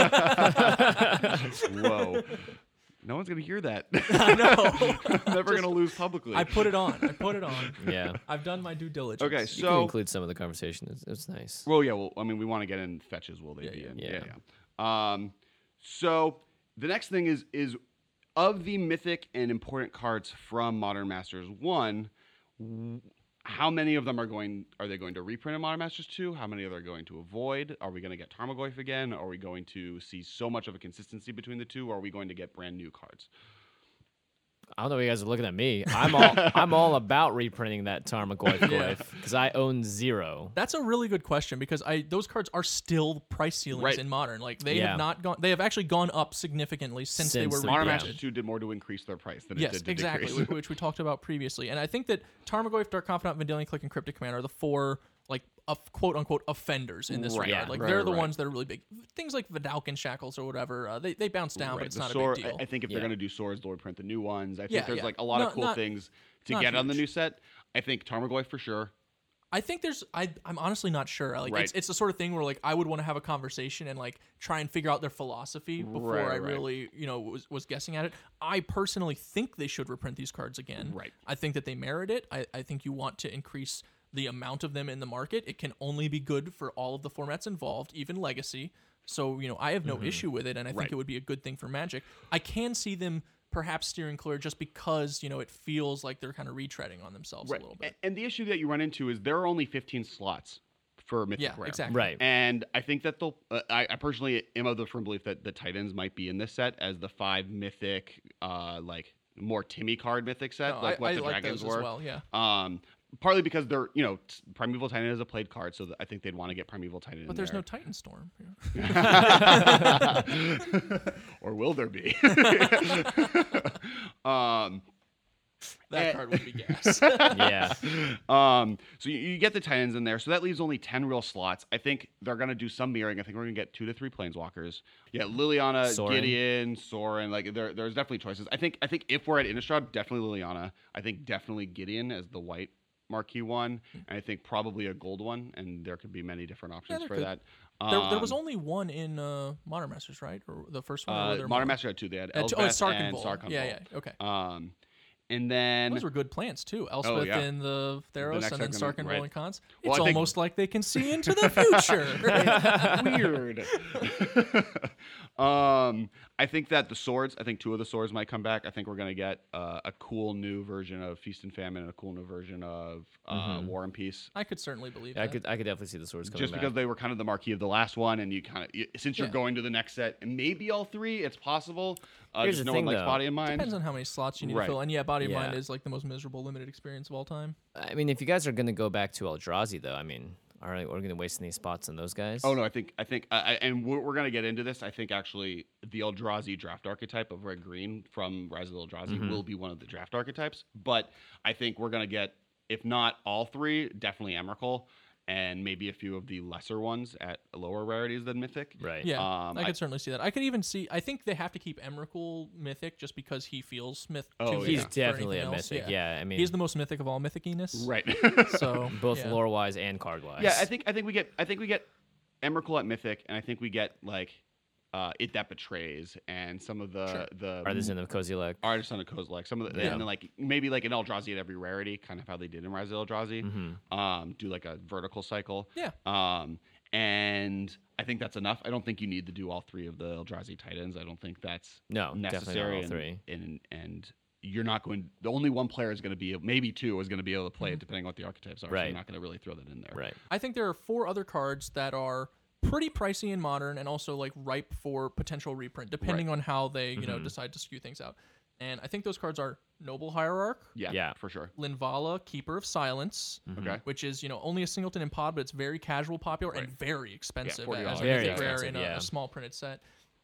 Whoa. No one's going to hear that. I know. I'm never going to lose publicly. I put it on. Yeah. I've done my due diligence. Okay, You can so... include some of the conversation. It's nice. Well, yeah, I mean, we want to get in fetches. Will they be in? Yeah. So the next thing is of the mythic and important cards from Modern Masters 1, how many of them are they going to reprint in Modern Masters 2? How many are they going to avoid? Are we going to get Tarmogoyf again? Are we going to see so much of a consistency between the two? Or are we going to get brand new cards? I don't know why you guys are looking at me. I'm all about reprinting that Tarmogoyf because I own 0. That's a really good question because those cards are still price ceilings Right. in Modern. Like they have not gone. They have actually gone up significantly since they were the- Modern reprinted. Masters 2 did more to increase their price than it Yes, did to exactly, decrease. which we talked about previously. And I think that Tarmogoyf, Dark Confidant, Vendilion Click, and Cryptic Command are the 4 quote unquote offenders in this Right. regard. Yeah. Like Right, they're the right. ones that are really big. Things like Vidalcan Shackles or whatever, they bounce down, but it's The not sword, a big deal. I think if they're going to do swords, they'll reprint the new ones. I think Yeah, there's yeah. like a lot of cool Not- things to not get on the huge. new set. I think Tarmogoyf for sure. I think there's. I'm honestly not sure. Like Right. it's the sort of thing where like I would want to have a conversation and like try and figure out their philosophy before Right, I right. really was guessing at it. I personally think they should reprint these cards again. Right. I think that they merit it. I think you want to increase the amount of them in the market. It can only be good for all of the formats involved, even Legacy. So I have no issue with it, and I think Right. it would be a good thing for Magic. I can see them perhaps steering clear just because it feels like they're kind of retreading on themselves a little bit. And the issue that you run into is there are only 15 slots for Mythic Yeah, Rare. exactly. Right. And I think that they'll. I personally am of the firm belief that the Titans might be in this set as the 5 Mythic, more Timmy card Mythic set, No, like what I the like Dragons those were. as well. Yeah. Partly because they're, Primeval Titan is a played card, so I think they'd want to get Primeval Titan But in there's there. no Titan Storm. Or will there be? That card would be gas. Yeah. So you get the Titans in there, so that leaves only 10 real slots. I think they're going to do some mirroring. I think we're going to get 2 to 3 Planeswalkers. Yeah, Liliana, Sorin. Gideon, Sorin. Like there's definitely choices. I think if we're at Innistrad, definitely Liliana. I think definitely Gideon as the white marquee one, and I think probably a gold one. And there could be many different options there for could. that. There was only one in Modern Masters, right? Or the first one? Or were there Modern more? Master had 2. They had It's Elspeth and Sarkhanvol. Sarkhanvol. Yeah. Okay. And then Those were good plants too. Elspeth yeah. in the Theros next and then segment, Sarkhanvol right. and Cons. Well, It's I think- almost like they can see into the future. Weird. I think that the swords, I think 2 of the swords might come back. I think we're going to get a cool new version of Feast and Famine and a cool new version of War and Peace. I could certainly believe I that. could definitely see the swords coming Just back. because they were kind of the marquee of the last one, and you kind of, since you're Yeah. going to the next set, and maybe all 3, it's possible. Here's just the no one thing, likes though. Body and Mind. Depends on how many slots you need Right. to fill. And yeah, Body of Mind Yeah. is like the most miserable limited experience of all time. I mean, if you guys are going to go back to Eldrazi, though, I mean, are we going to waste any spots on those guys? Oh no, I think, and we're gonna get into this. I think actually the Eldrazi draft archetype of red green from Rise of the Eldrazi will be one of the draft archetypes. But I think we're gonna get, if not all 3, definitely Emrakul. and maybe a few of the lesser ones at lower rarities than Mythic. Right. Yeah, I could certainly see that. I could even see. I think they have to keep Emrakul Mythic just because he feels He's definitely a Mythic. Yeah, I mean, he's the most Mythic of all Mythiciness. Right. So both lore wise and card wise. Yeah, I think we get Emrakul at Mythic, and I think we get like It That Betrays and some of the Artisan of Kozilek. Artisan of Kozilek. Some of the and then like maybe like an Eldrazi at every rarity, kind of how they did in Rise of Eldrazi. Do like a vertical cycle. Yeah. And I think that's enough. I don't think you need to do all 3 of the Eldrazi Titans. I don't think that's necessary. Definitely not all 3. And you're not going. The only one player is going to be, maybe 2 is going to be able to play it, depending on what the archetypes are. Right. So you're not going to really throw that in there. Right. I think there are 4 other cards that are pretty pricey in Modern and also like ripe for potential reprint, depending on how they decide to skew things out. And I think those cards are Noble Hierarch. Yeah, for sure. Linvala, Keeper of Silence, Okay. which is only a singleton in pod, but it's very casual, popular, and very expensive $40. as a Very mythic rare expensive, in a small printed set.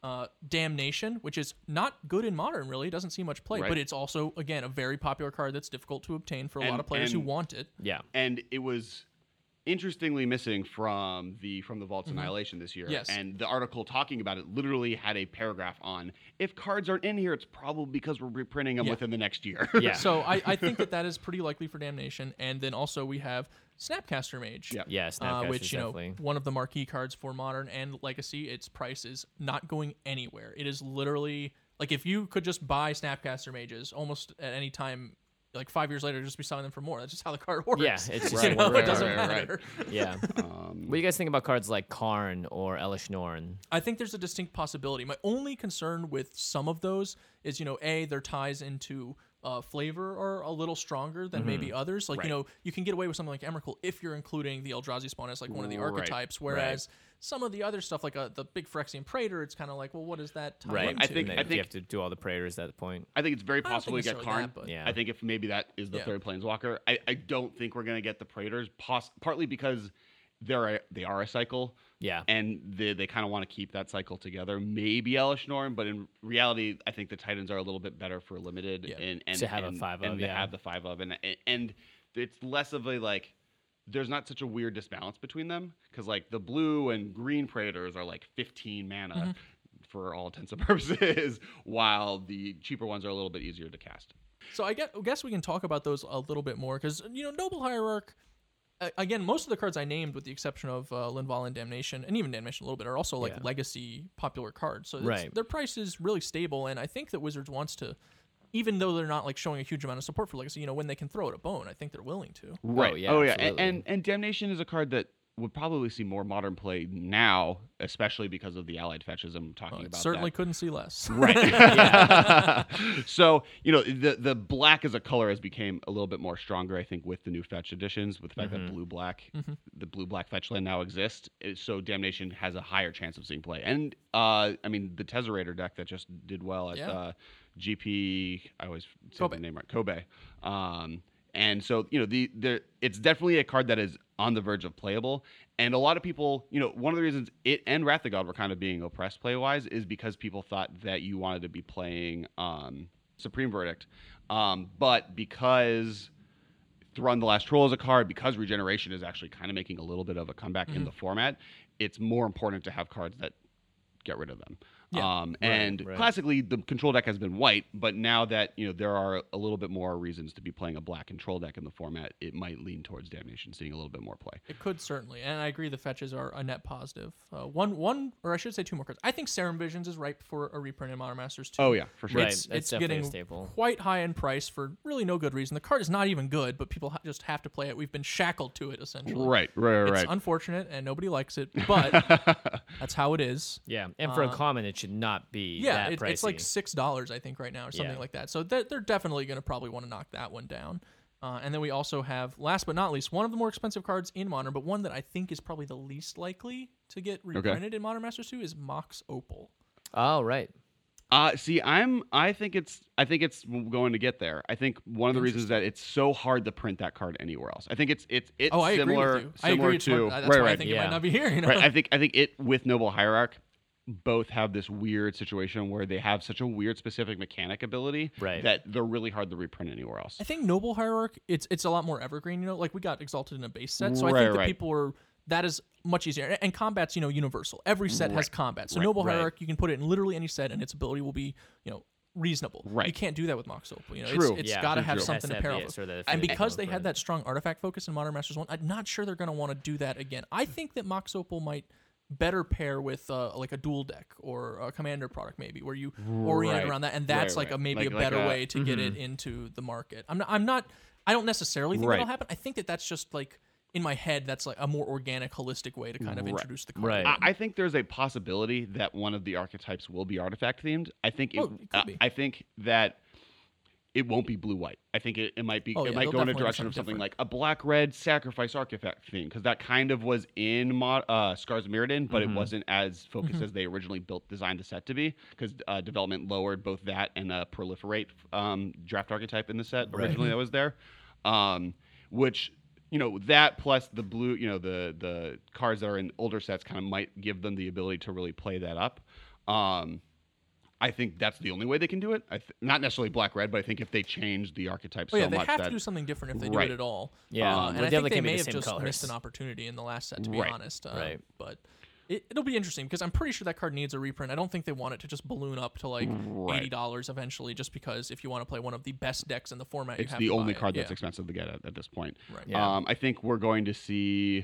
Damnation, which is not good in Modern, really doesn't see much play, Right. but it's also again a very popular card that's difficult to obtain for a lot of players who want it. Yeah. And it was interestingly missing from the Vault's Annihilation this year. Yes. And the article talking about it literally had a paragraph on, if cards aren't in here, it's probably because we're reprinting them within the next year. Yeah. So I think that is pretty likely for Damnation. And then also we have Snapcaster Mage. Yeah. Yeah, Snapcaster's Which, definitely. one of the marquee cards for Modern and Legacy. Its price is not going anywhere. It is literally, like, if you could just buy Snapcaster Mages almost at any time, like 5 years later, just be selling them for more. That's just how the card works. Yeah, it's just Right, it doesn't right. matter. Yeah. What do you guys think about cards like Karn or Elish Norn? I think there's a distinct possibility. My only concern with some of those is, their ties into flavor are a little stronger than maybe others. Like, Right. you can get away with something like Emrakul if you're including the Eldrazi spawn as like one of the Right. archetypes, whereas some of the other stuff, like the big Phyrexian Praetor, it's kind of like, well, what is that tie Right. into? I think- You have to do all the Praetors at that point. I think it's very I don't possible to think get necessarily Karn. that, but- Yeah. I think if maybe that is the third Planeswalker. I don't think we're going to get the Praetors, partly because they are a cycle. Yeah. And they kind of want to keep that cycle together. Maybe Elish Norn, but in reality, I think the Titans are a little bit better for limited and To have a 5 of, and to have the 5 of, and it's less of a like. There's not such a weird disbalance between them because like the blue and green Praetors are like 15 mana for all intents and purposes, while the cheaper ones are a little bit easier to cast. So I guess we can talk about those a little bit more because, Noble Hierarch, again, most of the cards I named, with the exception of Linvala and Damnation, and even Damnation a little bit, are also like legacy popular cards. So their price is really stable, and I think that Wizards wants to, even though they're not like showing a huge amount of support for legacy, when they can throw it a bone, I think they're willing to. Right. Oh, yeah, absolutely. And Damnation is a card that would probably see more modern play now, especially because of the allied fetches I'm talking about. Certainly couldn't see less. Right. So, the black as a color has become a little bit more stronger, I think, with the new fetch additions, with the fact that the blue-black fetch land now exists. So Damnation has a higher chance of seeing play. And, the Tezzerator deck that just did well at GP, I always say the name right, Kobe. And so, it's definitely a card that is on the verge of playable. And a lot of people, one of the reasons it and Wrath of God were kind of being oppressed play-wise is because people thought that you wanted to be playing Supreme Verdict. But because Thrun the Last Troll is a card, because Regeneration is actually kind of making a little bit of a comeback in the format, it's more important to have cards that get rid of them. Yeah. Classically, the control deck has been white, but now that there are a little bit more reasons to be playing a black control deck in the format, it might lean towards Damnation, seeing a little bit more play. It could certainly, and I agree the fetches are a net positive. One, or I should say 2 more cards. I think Serum Visions is ripe for a reprint in Modern Masters too. Oh yeah, for sure. Right. It's definitely a getting staple. quite high in price for really no good reason. The card is not even good, but people just have to play it. We've been shackled to it essentially. Right. It's unfortunate, and nobody likes it, but that's how it is. Yeah. And for a common, it should not be that pricey. It's like $6, I think, right now, or something like that. So they're definitely going to probably want to knock that one down. And then we also have, last but not least, one of the more expensive cards in Modern, but one that I think is probably the least likely to get reprinted in Modern Masters 2 is Mox Opal. Oh, right. I think it's going to get there. I think one of the reasons that it's so hard to print that card anywhere else. I think it's I similar. agree with you. I agree. To That's why I right. think it might not be here. Right. I think it with Noble Hierarch both have this weird situation where they have such a weird specific mechanic ability that they're really hard to reprint anywhere else. I think Noble Hierarch, it's a lot more evergreen. Like we got Exalted in a base set, so I think that people are. That is much easier. And combat's, universal. Every set has combat. So Noble Hierarch, you can put it in literally any set, and its ability will be, reasonable. Right. You can't do that with Mox Opal. It's got to have something to pair off with. And because they had that strong artifact focus in Modern Masters 1, I'm not sure they're going to want to do that again. I think that Mox Opal might better pair with like a dual deck or a commander product maybe, where you orient around that, and that's maybe a better way to get it into the market. I don't necessarily think that'll happen. I think that's just like, in my head, that's like a more organic, holistic way to kind of introduce the card. Right. I think there's a possibility that one of the archetypes will be artifact themed. I think it could be. I think that it won't be blue-white. I think it might be. It might go in a direction of something like a black-red sacrifice artifact theme, because that kind of was in Scars of Mirrodin, but it wasn't as focused as they originally designed the set to be, because development lowered both that and a proliferate draft archetype in the set originally that was there, which. That plus the blue, the cards that are in older sets kind of might give them the ability to really play that up. I think that's the only way they can do it. Not necessarily black-red, but I think if they change the archetype so much, they have to do something different if they do it at all. Yeah, and I think they may have just missed an opportunity in the last set, to be honest. But it'll be interesting, because I'm pretty sure that card needs a reprint. I don't think they want it to just balloon up to like $80 eventually, just because if you want to play one of the best decks in the format, it's the only card that's expensive to get at this point. Right. Yeah. I think we're going to see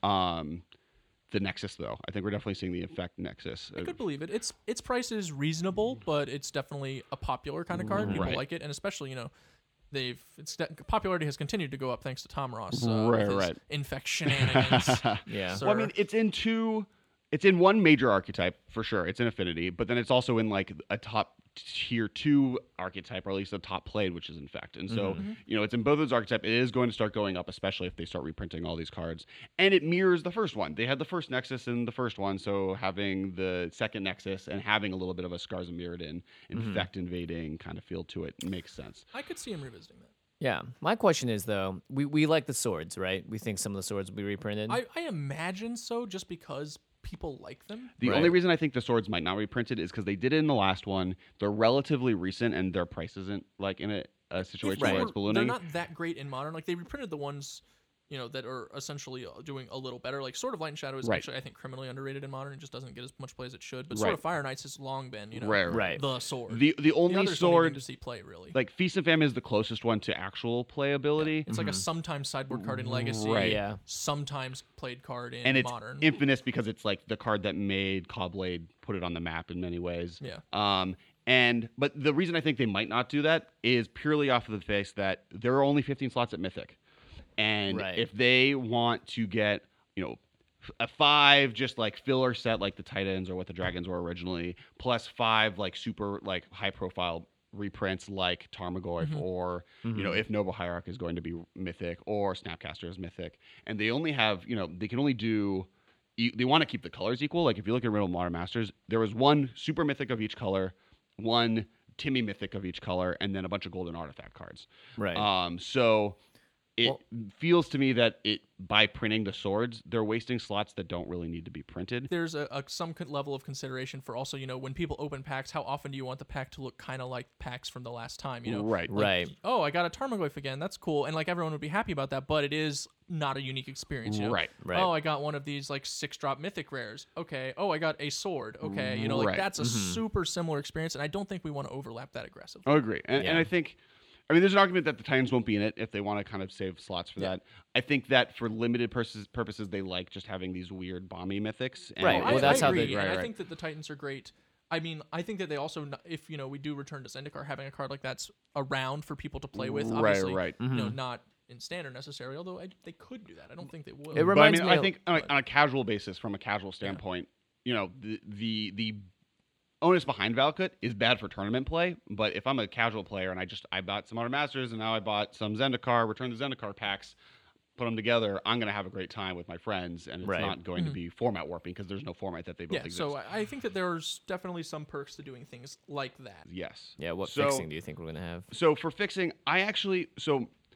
the Nexus, though. I think we're definitely seeing the Effect Nexus. I could believe it. Its price is reasonable, but it's definitely a popular kind of card. People like it, and especially its popularity has continued to go up thanks to Tom Ross with his Infect shenanigans. Well, I mean, it's in one major archetype for sure. It's in Affinity, but then it's also in like a top tier 2 archetype, or at least a top played, which is Infect. And so, it's in both those archetypes. It is going to start going up, especially if they start reprinting all these cards. And it mirrors the first one. They had the first Nexus in the first one, so having the second Nexus and having a little bit of a Scars of Mirrodin, Infect invading kind of feel to it makes sense. I could see him revisiting that. Yeah. My question is, though, we like the swords, right? We think some of the swords will be reprinted. I imagine so, just because people like them. The only reason I think the swords might not be reprinted is because they did it in the last one. They're relatively recent, and their price isn't like in a situation where it's ballooning. They're not that great in Modern. Like, they reprinted the ones that are essentially doing a little better. Like Sword of Light and Shadow is actually, I think, criminally underrated in Modern. It just doesn't get as much play as it should. But Sword of Fire Knights has long been, the sword. The only sword to see play, really. Like Feast and Famine is the closest one to actual playability. Yeah. It's like a sometimes sideboard card in Legacy. Yeah. Sometimes played card in Modern. And it's infamous because it's like the card that made Caw-Blade put it on the map in many ways. Yeah. But the reason I think they might not do that is purely off of the face that there are only 15 slots at Mythic. And if they want to get, a 5 just like filler set like the Titans or what the Dragons were originally, plus 5 like super like high profile reprints like Tarmogoyf or, if Noble Hierarch is going to be Mythic or Snapcaster is Mythic. And they only have, they can only do, they want to keep the colors equal. Like if you look at Riddle Modern Masters, there was one super Mythic of each color, one Timmy Mythic of each color, and then a bunch of golden artifact cards. Right. So it feels to me that by printing the swords, they're wasting slots that don't really need to be printed. There's some level of consideration for also, when people open packs, how often do you want the pack to look kind of like packs from the last time? Right. Oh, I got a Tarmogoyf again. That's cool. And like everyone would be happy about that, but it is not a unique experience. Right. Oh, I got one of these like 6-drop mythic rares. Okay. Oh, I got a sword. Okay. That's a super similar experience, and I don't think we want to overlap that aggressively. I agree. And I think, there's an argument that the Titans won't be in it if they want to kind of save slots for that. I think that for limited purposes, they like just having these weird bomby mythics. And well, that's how they. I think that the Titans are great. I think that they also, if we do return to Zendikar, having a card like that's around for people to play with. Obviously, not in standard necessarily. Although they could do that. I don't think they will. It reminds me. I think on a casual basis, from a casual standpoint, the onus behind Valakut is bad for tournament play, but if I'm a casual player and I bought some Modern Masters and now I bought some Zendikar, return the Zendikar packs, put them together, I'm going to have a great time with my friends, and it's not going to be format warping because there's no format that they both exist. So I think that there's definitely some perks to doing things like that. Yes. Yeah, what fixing do you think we're going to have? So for fixing,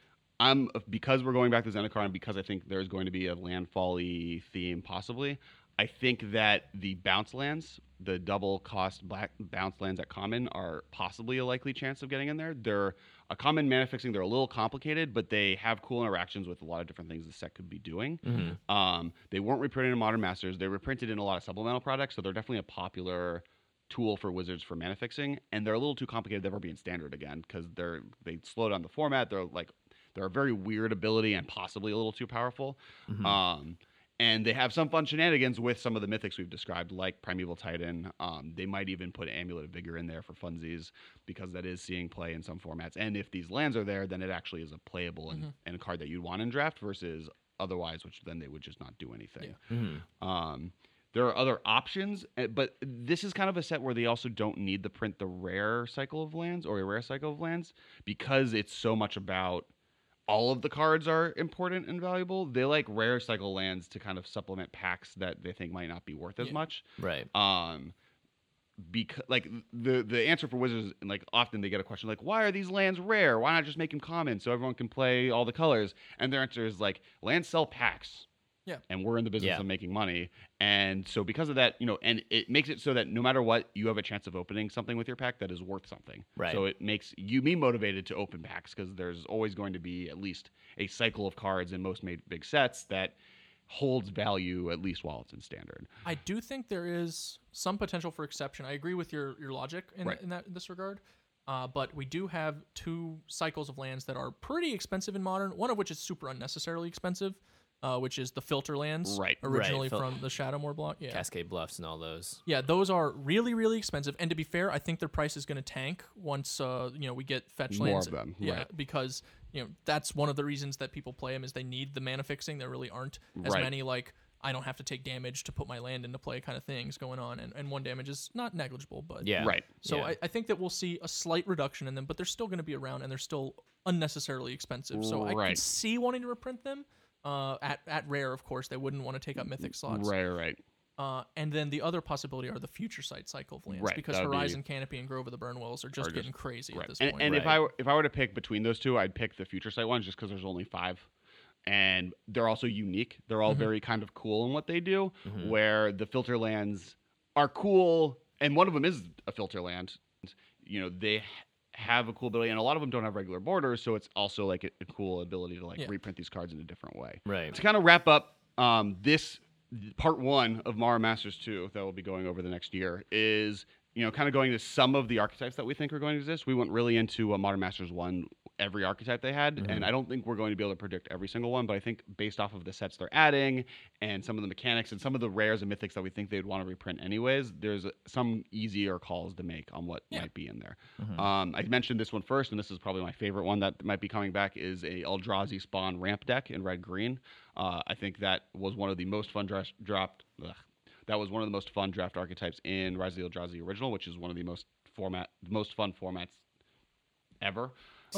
because we're going back to Zendikar and because I think there's going to be a landfall-y theme possibly, I think that the bounce lands, the double cost black bounce lands at common, are possibly a likely chance of getting in there. They're a common mana fixing. They're a little complicated, but they have cool interactions with a lot of different things the set could be doing. They weren't reprinted in Modern Masters. They're reprinted in a lot of supplemental products, so they're definitely a popular tool for Wizards for mana fixing. And they're a little too complicated to ever be in Standard again because they slow down the format. They're a very weird ability and possibly a little too powerful. And they have some fun shenanigans with some of the mythics we've described, like Primeval Titan. They might even put Amulet of Vigor in there for funsies because that is seeing play in some formats. And if these lands are there, then it actually is a playable and a card that you'd want in draft versus otherwise, which then they would just not do anything. There are other options, but this is kind of a set where they also don't need to print the rare cycle of lands or a rare cycle of lands because it's so much about all of the cards are important and valuable. They like rare cycle lands to kind of supplement packs that they think might not be worth as much. Right. Because like the answer for Wizards, and like often they get a question like, why are these lands rare? Why not just make them common so everyone can play all the colors? And their answer is like, lands sell packs. Yeah. And we're in the business of making money. And so because of that, and it makes it so that no matter what, you have a chance of opening something with your pack that is worth something. Right. So it makes me motivated to open packs because there's always going to be at least a cycle of cards in most big sets that holds value at least while it's in Standard. I do think there is some potential for exception. I agree with your logic in this regard. But we do have 2 cycles of lands that are pretty expensive in Modern, one of which is super unnecessarily expensive. Which is the filter lands, originally from the Shadowmoor block. Yeah. Cascade Bluffs and all those. Yeah, those are really, really expensive. And to be fair, I think their price is going to tank once we get fetch lands. More of them, yeah, right. Because that's one of the reasons that people play them is they need the mana fixing. There really aren't as many like I don't have to take damage to put my land into play kind of things going on. And 1 damage is not negligible, but So I think that we'll see a slight reduction in them, but they're still going to be around and they're still unnecessarily expensive. So I could see wanting to reprint them. At rare, of course, they wouldn't want to take up mythic slots. Right. And then the other possibility are the future sight cycle of lands because Horizon Canopy and Grove of the Burnwells are just getting crazy at this point. And if I were to pick between those 2, I'd pick the future sight ones just because there's only 5. And they're also unique. They're all very kind of cool in what they do, where the filter lands are cool. And one of them is a filter land. They have a cool ability, and a lot of them don't have regular borders, so it's also like a cool ability to reprint these cards in a different way. Right. To kind of wrap up this part 1 of Modern Masters 2 that we'll be going over the next year is kind of going to some of the archetypes that we think are going to exist. We went really into Modern Masters 1, every archetype they had, and I don't think we're going to be able to predict every single one, but I think based off of the sets they're adding and some of the mechanics and some of the rares and mythics that we think they'd want to reprint anyways, there's some easier calls to make on what might be in there. I mentioned this one first, and this is probably my favorite one that might be coming back, is a Eldrazi Spawn ramp deck in red-green. I think that was one of the most fun That was one of the most fun draft archetypes in Rise of the Eldrazi original, which is one of the most fun formats ever.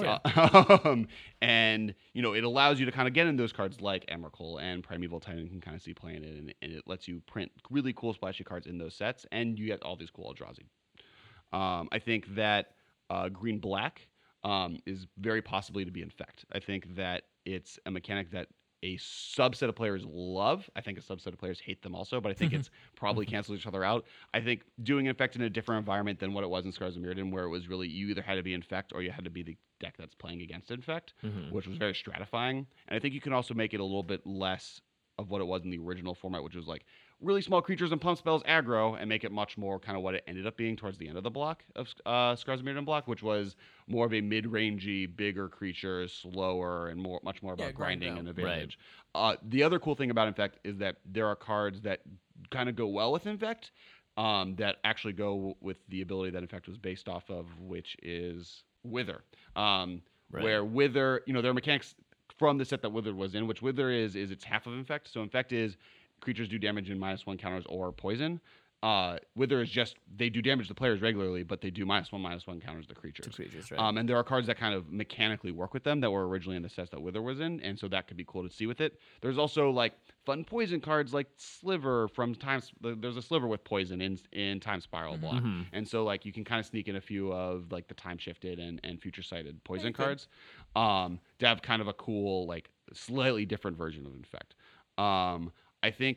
And it allows you to kind of get in those cards like Emrakul and Primeval Titan. You can kind of see playing it, and it lets you print really cool splashy cards in those sets, and you get all these cool Eldrazi. I think that green-black is very possibly to be Infect. I think that it's a mechanic that a subset of players love. I think a subset of players hate them also, but I think it's probably cancels each other out. I think doing Infect in a different environment than what it was in Scars of Mirrodin, where it was really you either had to be Infect or you had to be the deck that's playing against Infect, which was very stratifying. And I think you can also make it a little bit less of what it was in the original format, which was like really small creatures and pump spells aggro, and make it much more kind of what it ended up being towards the end of the block of Scars of Mirrodin block, which was more of a mid-rangey, bigger creatures, slower, and much more about grinding and advantage. The other cool thing about Infect is that there are cards that kind of go well with Infect that actually go with the ability that Infect was based off of, which is Wither. Where Wither, there are mechanics from the set that Wither was in, which Wither is it's half of Infect. So Infect is creatures do damage in -1 counters or poison. Wither is just they do damage to players regularly, but they do -1/-1 counters to creatures. And there are cards that kind of mechanically work with them that were originally in the sets that Wither was in, and so that could be cool to see with it. There's also like fun poison cards like Sliver from Times. There's a Sliver with poison in Time Spiral block, and so like you can kind of sneak in a few of like the time shifted and future sighted poison cards to have kind of a cool like slightly different version of Infect. I think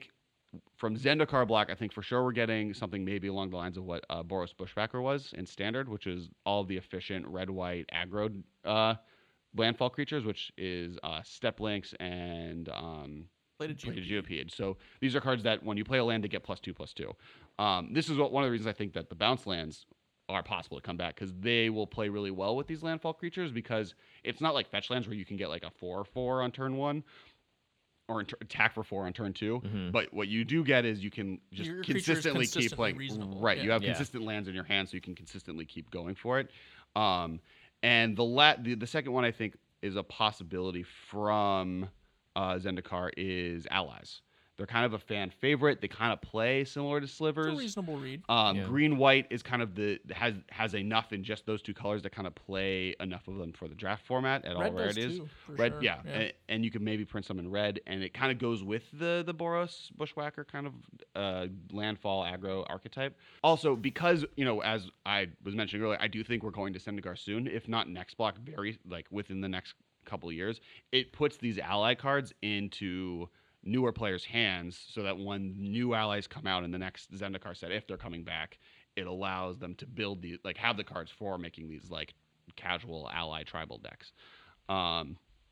from Zendikar Black, I think for sure we're getting something maybe along the lines of what Boros Bushwhacker was in Standard, which is all the efficient red-white aggro landfall creatures, which is Step Links and Bladed Geopede. So these are cards that when you play a land, they get +2/+2. This is one of the reasons I think that the bounce lands are possible to come back, because they will play really well with these landfall creatures, because it's not like fetch lands where you can get like a 4/4 on turn 1 or attack for 4 on turn 2. Mm-hmm. But what you do get is you can just Your creature's consistently keep playing. reasonable. Right, Yeah. you have consistent lands in your hand, so you can consistently keep going for it. And the second one I think is a possibility from Zendikar is Allies. They're kind of a fan favorite. They kind of play similar to Slivers. It's a reasonable read. Green white is kind of has enough in just those two colors that kind of play enough of them for the draft format at Red all rarities. Too, Red, sure. yeah. And you can maybe print some in red, and it kind of goes with the Boros Bushwhacker kind of landfall aggro archetype. Also, because as I was mentioning earlier, I do think we're going to Zendikar soon, if not next block, very like within the next couple of years. It puts these ally cards into newer players' hands, so that when new allies come out in the next Zendikar set, if they're coming back, it allows them to build have the cards for making these like casual ally tribal decks. I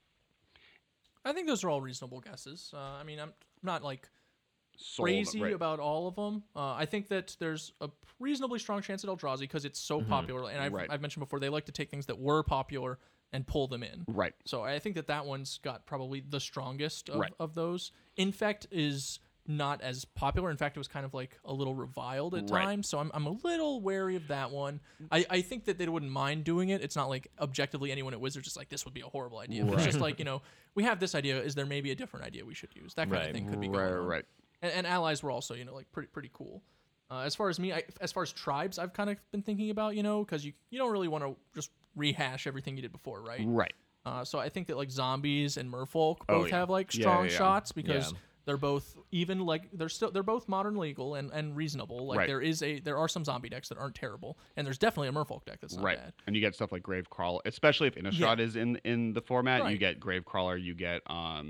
think those are all reasonable guesses. I mean, I'm not like crazy about all of them. I think that there's a reasonably strong chance at Eldrazi because it's so popular, and I've mentioned before they like to take things that were popular and pull them in. Right. So I think that one's got probably the strongest of those. Infect is not as popular. In fact, it was kind of like a little reviled at times. So I'm a little wary of that one. I think that they wouldn't mind doing it. It's not like objectively anyone at Wizards is like, this would be a horrible idea. It's just like, we have this idea. Is there maybe a different idea we should use? That kind of thing could be going on. Right. And allies were also, like pretty cool. As far as me, as far as tribes, I've kind of been thinking about, because you don't really want to just rehash everything you did before, right? Right. So I think that like Zombies and Merfolk both have like strong shots because they're both even like they're both modern legal and reasonable. Like there are some zombie decks that aren't terrible, and there's definitely a Merfolk deck that's not bad. And you get stuff like Gravecrawler, especially if Innistrad is in the format. Right. You get Gravecrawler, you get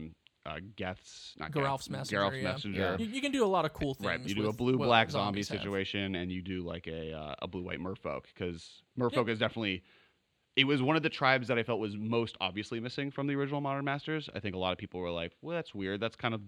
Geth's, not Geralf's Messenger. Messenger. You can do a lot of cool things. Right. You do a blue-black zombie situation, and you do like a blue-white Merfolk, because Merfolk is definitely. It was one of the tribes that I felt was most obviously missing from the original Modern Masters. I think a lot of people were like, well, that's weird. That's kind of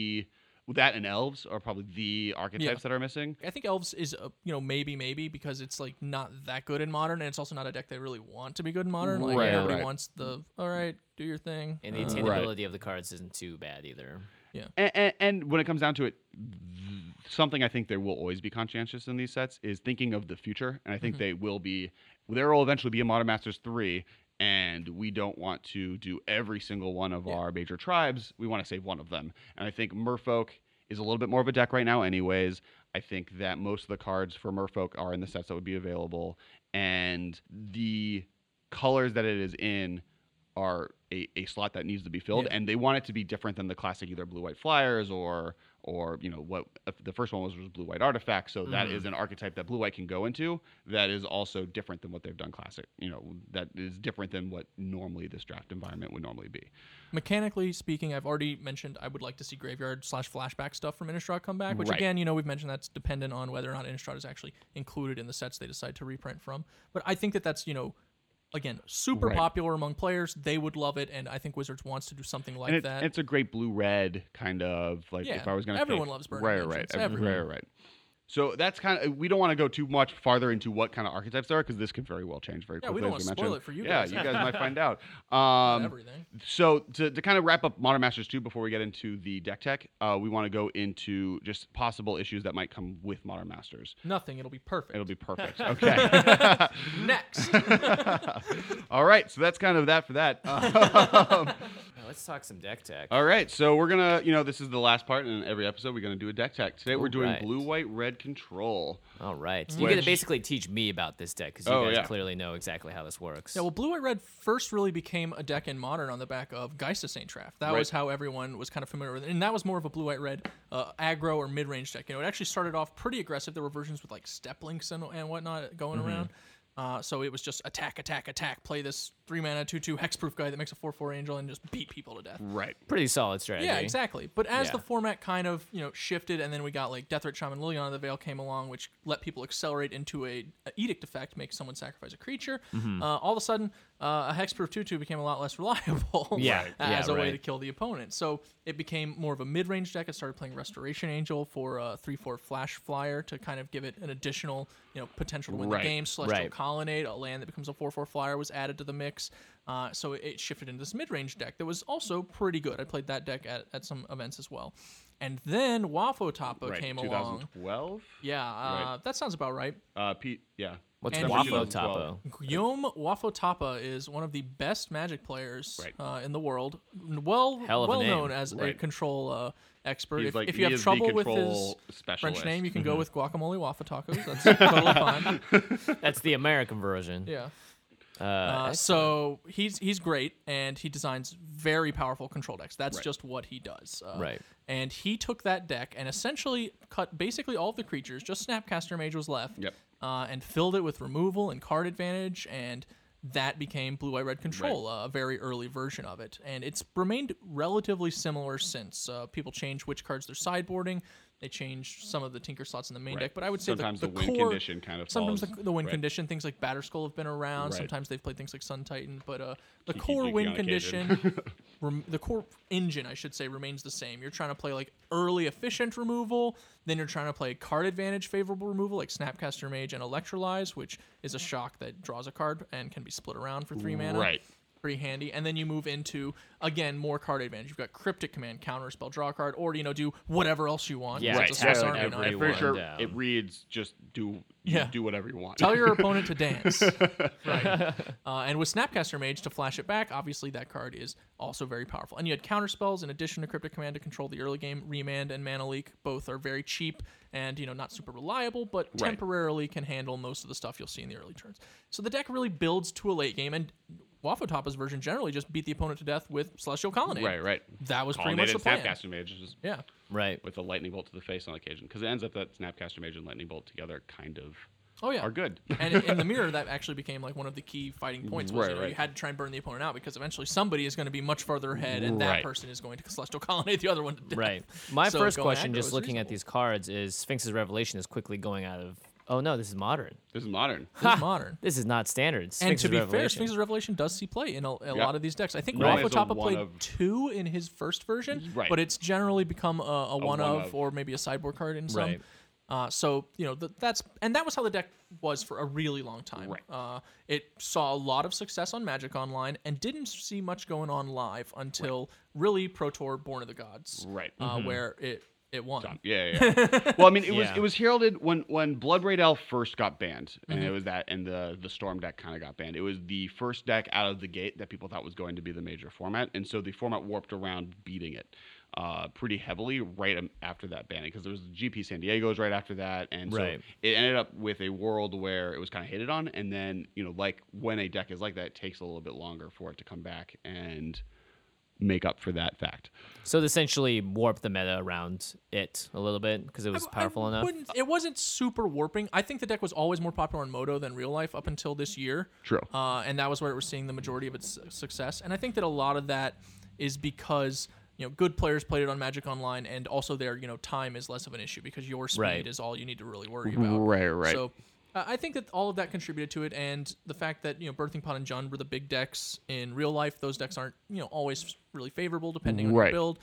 that and Elves are probably the archetypes that are missing. I think Elves is, maybe because it's like not that good in Modern, and it's also not a deck they really want to be good in Modern. Like everybody wants all right, do your thing. And the attainability of the cards isn't too bad either. Yeah. And when it comes down to it, something I think there will always be conscientious in these sets is thinking of the future. And I think there will eventually be a Modern Masters 3, and we don't want to do every single one of our major tribes. We want to save one of them. And I think Merfolk is a little bit more of a deck right now anyways. I think that most of the cards for Merfolk are in the sets that would be available, and the colors that it is in are a slot that needs to be filled, and they want it to be different than the classic either blue-white flyers or what the first one was blue-white artifact. So that is an archetype that blue-white can go into that is also different than what they've done classic. That is different than what normally this draft environment would normally be. Mechanically speaking, I've already mentioned I would like to see graveyard/flashback stuff from Innistrad come back, which again, we've mentioned that's dependent on whether or not Innistrad is actually included in the sets they decide to reprint from. But I think that's again, super popular among players. They would love it, and I think Wizards wants to do something like that. It's a great blue-red kind of like. If I was going to, everyone loves Burning Mansions. Right. So that's kind of. We don't want to go too much farther into what kind of archetypes there are, because this could very well change very quickly. We don't want to spoil it for you guys. Yeah, you guys might find out. Everything. So to kind of wrap up Modern Masters 2 before we get into the deck tech, we want to go into just possible issues that might come with Modern Masters. Nothing. It'll be perfect. It'll be perfect. Okay. Next. All right. So that's kind of that for that. Let's talk some deck tech. All right, so we're going to, this is the last part in every episode. We're going to do a deck tech. Today we're doing blue, white, red control. All right. So you're going to basically teach me about this deck, because you guys clearly know exactly how this works. Yeah, well, blue, white, red first really became a deck in Modern on the back of Geist Saint Draft. That was how everyone was kind of familiar with it. And that was more of a blue, white, red aggro or mid-range deck. It actually started off pretty aggressive. There were versions with like Step Links and whatnot going around. So it was just attack, attack, attack. Play this 3-mana 2/2 hexproof guy that makes a 4/4 angel and just beat people to death. Right. Pretty solid strategy. Yeah, exactly. But as Yeah. the format kind of shifted, and then we got like Deathrite Shaman Liliana of the Veil came along, which let people accelerate into a edict effect, make someone sacrifice a creature. All of a sudden, a hexproof 2/2 became a lot less reliable. Yeah, as a way right. to kill the opponent. So it became more of a mid-range deck. It started playing Restoration Angel for a 3/4 flash flyer to kind of give it an additional potential to win the Right. game. Celestial Right. Colonnade, a land that becomes a 4/4 flyer, was added to the mix. So it shifted into this mid-range deck that was also pretty good. I played that deck at some events as well. And then Wafo-Tapa Right. came along. 2012. Yeah, Right. that sounds about right. Pete. Yeah. What's And Wafo-Tapa? Guillaume Wafo-Tapa is one of the best Magic players Right. in the world. Hell of a name. Known as a Right. control expert. He's If, like- if you he have is the trouble with his control specialist. French name, you can go with Guacamole Waffle Tacos. That's totally fine. That's the American version. Yeah. Excellent. So he's great, and he designs very powerful control decks. That's Right. just what he does. Right. And he took that deck and essentially cut basically all of the creatures. Just Snapcaster Mage was left. Yep. And filled it with removal and card advantage, and that became Blue-White Red Control, a very early version of it. And it's remained relatively similar since. People change which cards they're sideboarding. They change some of the Tinker slots in the main Right. deck, but I would say Sometimes the the win core, condition kind of sometimes falls. the win Right. condition, things like Batterskull have been around. Right. Sometimes they've played things like Sun Titan, but the Kiki core Jiki win on condition, occasion. the core engine, I should say, remains the same. You're trying to play like early efficient removal, then you're trying to play card advantage favorable removal like Snapcaster Mage and Electrolyze, which is a shock that draws a card and can be split around for 3 mana. Right. Pretty handy. And then you move into, again, more card advantage. You've got Cryptic Command, counter spell, draw a card, or, do whatever else you want. Yeah, It's Right. a Swiss tear Army every knife. I'm pretty sure down. it reads just do whatever you want. Tell your opponent to dance. Right. And with Snapcaster Mage to flash it back, obviously that card is also very powerful. And you had counter spells in addition to Cryptic Command to control the early game. Remand and Mana Leak both are very cheap and not super reliable, but Right. temporarily can handle most of the stuff you'll see in the early turns. So the deck really builds to a late game, and Wafo-Tapa's version generally just beat the opponent to death with Celestial Colonnade. Right. That was pretty much the plan. Snapcaster Mage just Yeah. Right. with a lightning bolt to the face on occasion, because it ends up that Snapcaster Mage and lightning bolt together kind of Oh yeah, are good. And in the mirror, that actually became like one of the key fighting points. Was, Right. you had to try and burn the opponent out because eventually somebody is going to be much further ahead, and that Right. person is going to Celestial Colonnade the other one to death. Right. My So first going question, aggro just is looking at reasonable. these cards, is Sphinx's Revelation is quickly going out of. Oh no, this is modern. This is modern. This is modern. This is not standard. And Sphinx's to be fair, Revelation. Sphinx's Revelation does see play in a lot of these decks. I think Right. Wafo-Tapa It's a one played of- 2 in his first version, Right. but it's generally become a one one of of. or maybe a sideboard card in some. Right. So that was how the deck was for a really long time. Right. It saw a lot of success on Magic Online and didn't see much going on live until really Pro Tour Born of the Gods, Right. where it won. Yeah. Well, I mean, Yeah. it was heralded when Blood Raid Elf first got banned, and Mm-hmm. it was that, and the Storm deck kind of got banned. It was the first deck out of the gate that people thought was going to be the major format, and so the format warped around beating it pretty heavily right after that banning, because there was GP San Diego's right after that, and so Right. it ended up with a world where it was kind of hated on, and then like when a deck is like that, it takes a little bit longer for it to come back and make up for that fact. So it essentially warped the meta around it a little bit because it was powerful enough. It wasn't super warping. I think the deck was always more popular in Moto than real life up until this year. True. And that was where it was seeing the majority of its success. And I think that a lot of that is because good players played it on Magic Online, and also their time is less of an issue because your speed Right. is all you need to really worry about. Right. So I think that all of that contributed to it, and the fact that Birthing Pod and Jund were the big decks in real life. Those decks aren't always really favorable depending on your Right. build,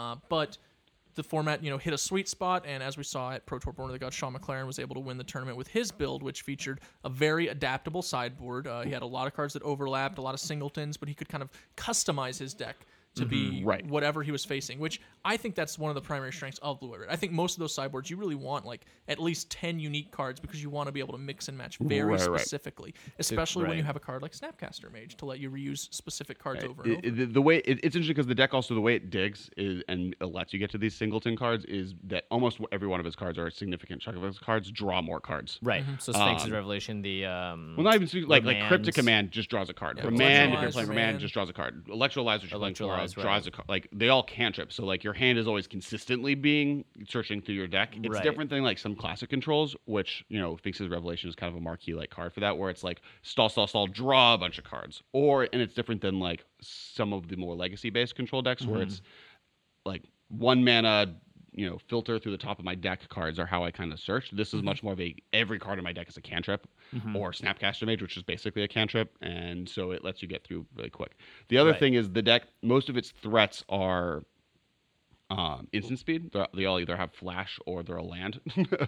but the format hit a sweet spot, and as we saw at Pro Tour Born of the Gods, Sean McLaren was able to win the tournament with his build, which featured a very adaptable sideboard. He had a lot of cards that overlapped, a lot of singletons, but he could kind of customize his deck to be Right. whatever he was facing, which I think that's one of the primary strengths of Blue-White Red. I think most of those sideboards, you really want like at least 10 unique cards because you want to be able to mix and match very Right. specifically, especially when you Right. have a card like Snapcaster Mage to let you reuse specific cards over and over. The way it's interesting because the deck also, the way it digs is and it lets you get to these singleton cards is that almost every one of his cards, or a significant chunk of his cards, draw more cards. Right. So Sphinx's Revelation, the Well, not even like Remand. Cryptic Command just draws a card. Yeah, Remand, if you're Electrolyze, playing Remand, Remand. just draws a card. Electrolyze, which you're playing for, draws a card. Like they all cantrip, so like your hand is always consistently being searching through your deck. It's different than like some classic controls, which Finks' Revelation is kind of a marquee like card for that, where it's like stall, draw a bunch of cards, and it's different than like some of the more legacy based control decks where it's like 1 mana. Filter through the top of my deck cards are how I kind of search. This is much more of every card in my deck is a cantrip or Snapcaster Mage, which is basically a cantrip, and so it lets you get through really quick. The other thing is the deck, most of its threats are instant speed. They all either have flash or they're a land.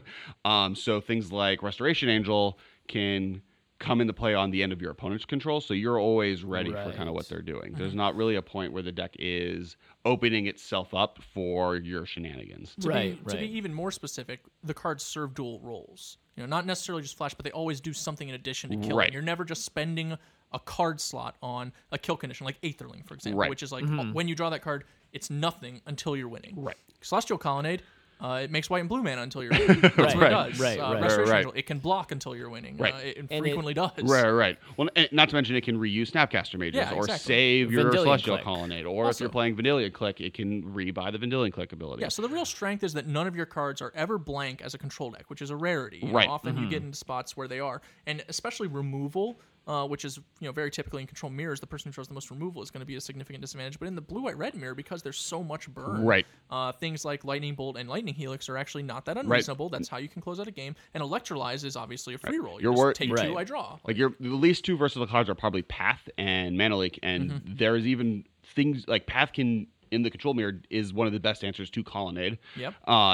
So things like Restoration Angel can come into play on the end of your opponent's control, so you're always ready for kind of what they're doing. There's not really a point where the deck is opening itself up for your shenanigans. To be even more specific, the cards serve dual roles. Not necessarily just flash, but they always do something in addition to killing. Right. You're never just spending a card slot on a kill condition, like Aetherling, for example, which is like when you draw that card, it's nothing until you're winning. Right. Celestial Colonnade, it makes white and blue mana until you're winning. That's what it does. Restoration Angel, it can block until you're winning. It frequently does. Right. Well, and not to mention it can reuse Snapcaster Mages or save your Vendilion Celestial Click. Colonnade. Or if you're playing Vendilion Click, it can rebuy the Vendilion Click ability. Yeah, so the real strength is that none of your cards are ever blank as a control deck, which is a rarity. Often you get into spots where they are. And especially removal, which is very typically in control mirrors, the person who draws the most removal is going to be a significant disadvantage. But in the blue-white-red mirror, because there's so much burn, things like Lightning Bolt and Lightning Helix are actually not that unreasonable. That's how you can close out a game. And Electrolyze is obviously a free roll. You just take 2, I draw. Like the least 2 versatile cards are probably Path and Mana Leak, and there's even things like Path can in the control mirror is one of the best answers to Colonnade. Yep.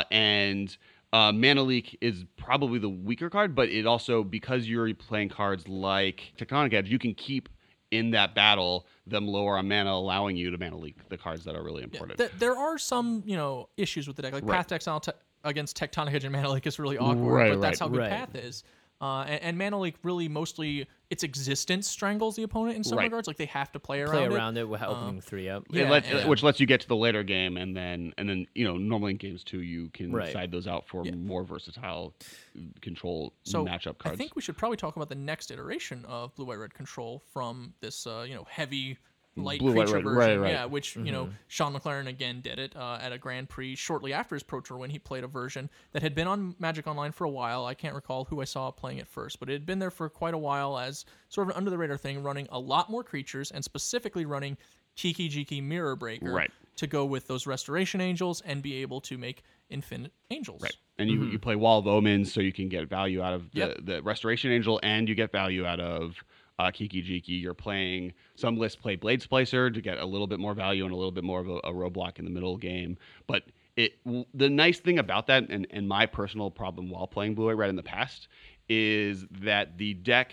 And Mana Leak is probably the weaker card, but it also, because you're playing cards like Tectonic Edge, you can keep in that battle them lower on mana, allowing you to Mana Leak the cards that are really important. There are some issues with the deck, like Path to Exile against Tectonic Edge and Mana Leak is really awkward, but that's how good Path is. And Mana Leak really mostly its existence strangles the opponent in some regards. Like they have to play around it. Without opening 3 up. Which lets you get to the later game, and then normally in games 2 you can side those out for more versatile control matchup cards. I think we should probably talk about the next iteration of blue-white-red control from this heavy light Blue, creature white, red, version, which Sean McLaren again did it at a Grand Prix shortly after his Pro Tour win. He played a version that had been on Magic Online for a while. I can't recall who I saw playing it first, but it had been there for quite a while as sort of an under the radar thing, running a lot more creatures and specifically running Kiki-Jiki Mirror Breaker to go with those Restoration Angels and be able to make infinite angels. Right. And you play Wall of Omens, so you can get value out of the Restoration Angel, and you get value out of Kiki-Jiki. You're playing, some lists play Blade Splicer to get a little bit more value and a little bit more of a roadblock in the middle game. But the nice thing about that, and my personal problem while playing Blue White Red in the past, is that the deck,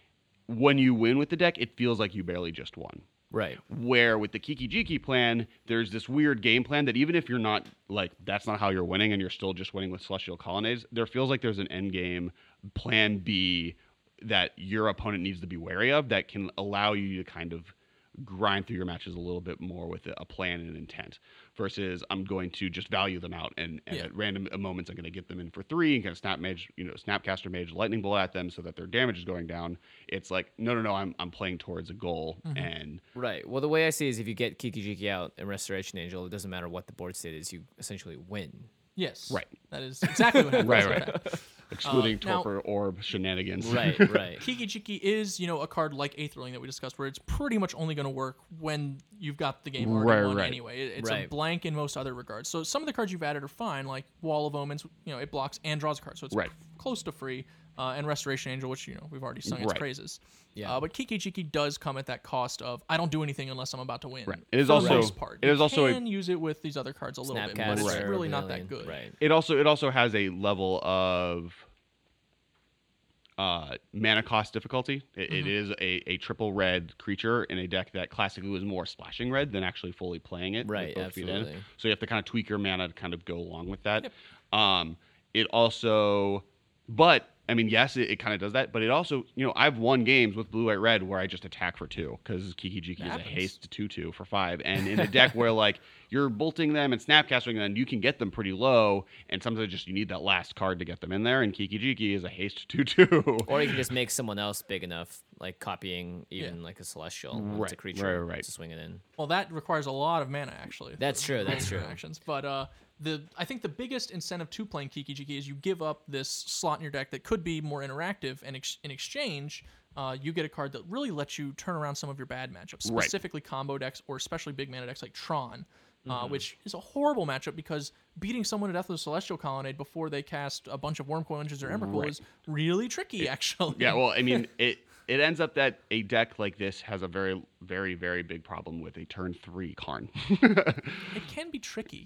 when you win with the deck, it feels like you barely just won. Right. Where with the Kiki-Jiki plan, there's this weird game plan that even if you're not, like, that's not how you're winning and you're still just winning with Celestial Colonnades, there feels like there's an end game plan B that your opponent needs to be wary of that can allow you to kind of grind through your matches a little bit more with a plan and intent versus I'm going to just value them out and at random moments I'm going to get them in for 3 and kind of Snapcaster Mage, Lightning Bolt at them so that their damage is going down. It's like, no, I'm playing towards a goal. And right. Well, the way I see it is if you get Kiki-Jiki out and Restoration Angel, it doesn't matter what the board state is, you essentially win. Yes. Right. That is exactly what happens. right. Excluding Torpor Orb shenanigans. Right. Kiki-Jiki is, a card like Aetherling that we discussed, where it's pretty much only going to work when you've got the game already won anyway. It's a blank in most other regards. So some of the cards you've added are fine, like Wall of Omens, it blocks and draws a card, so it's close to free. And Restoration Angel, which, we've already sung its praises. Yeah. But Kiki-Jiki does come at that cost of, I don't do anything unless I'm about to win. Right. It is also, most part. You can use it with these other cards a little bit, but it's really not that good. Right. It also has a level of mana cost difficulty. It is a triple red creature in a deck that classically was more splashing red than actually fully playing it. Right, absolutely. So you have to kind of tweak your mana to kind of go along with that. Yep. It also, but I mean, yes, it kind of does that, but it also, I've won games with blue, white, red where I just attack for 2 because Kiki-Jiki is a haste 2/2 for 5. And in a deck where like you're bolting them and snapcasting them, you can get them pretty low, and sometimes just you need that last card to get them in there. And Kiki-Jiki is a haste 2/2. Or you can just make someone else big enough, like copying even like a celestial. Right, it's a creature right. to swing it in. Well, that requires a lot of mana actually. That's true. Actions, but I think the biggest incentive to playing Kiki-Jiki is you give up this slot in your deck that could be more interactive, and in exchange, you get a card that really lets you turn around some of your bad matchups, specifically combo decks or especially big mana decks like Tron, which is a horrible matchup because beating someone to death with a Celestial Colonnade before they cast a bunch of Wormcoil Engines or Emrakul is really tricky, actually. Yeah, well, I mean, it ends up that a deck like this has a very, very, very big problem with a turn 3 Karn. It can be tricky.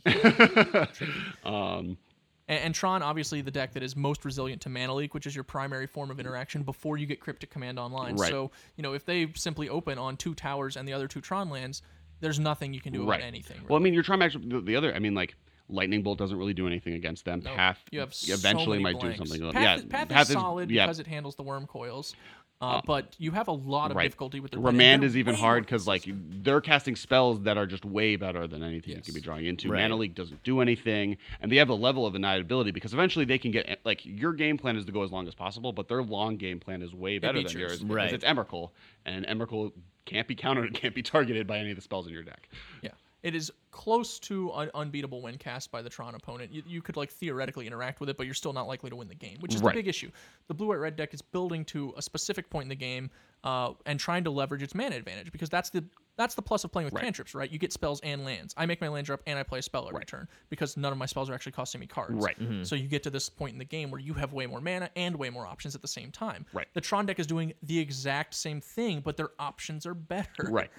And Tron, obviously, the deck that is most resilient to Mana Leak, which is your primary form of interaction before you get Cryptic Command online. Right. So, if they simply open on 2 towers and the other 2 Tron lands, there's nothing you can do about anything. Really. Well, I mean, your Tron matchup, the other, I mean, like, Lightning Bolt doesn't really do anything against them. Nope. Path you have eventually so might blanks. do something. Path is solid because it handles the worm coils. But you have a lot of difficulty with the Remand is even hard because like they're casting spells that are just way better than anything you could be drawing into. Mana Leak doesn't do anything, and they have a level of deniability because eventually they can get like your game plan is to go as long as possible, but their long game plan is way better than yours because it's Emrakul, and Emrakul can't be countered, it can't be targeted by any of the spells in your deck. Yeah. It is close to unbeatable when cast by the Tron opponent. You could like theoretically interact with it, but you're still not likely to win the game, which is the big issue. The blue-white-red deck is building to a specific point in the game and trying to leverage its mana advantage because that's the plus of playing with cantrips, right? You get spells and lands. I make my land drop and I play a spell every turn because none of my spells are actually costing me cards. Right. So you get to this point in the game where you have way more mana and way more options at the same time. Right. The Tron deck is doing the exact same thing, but their options are better. Right.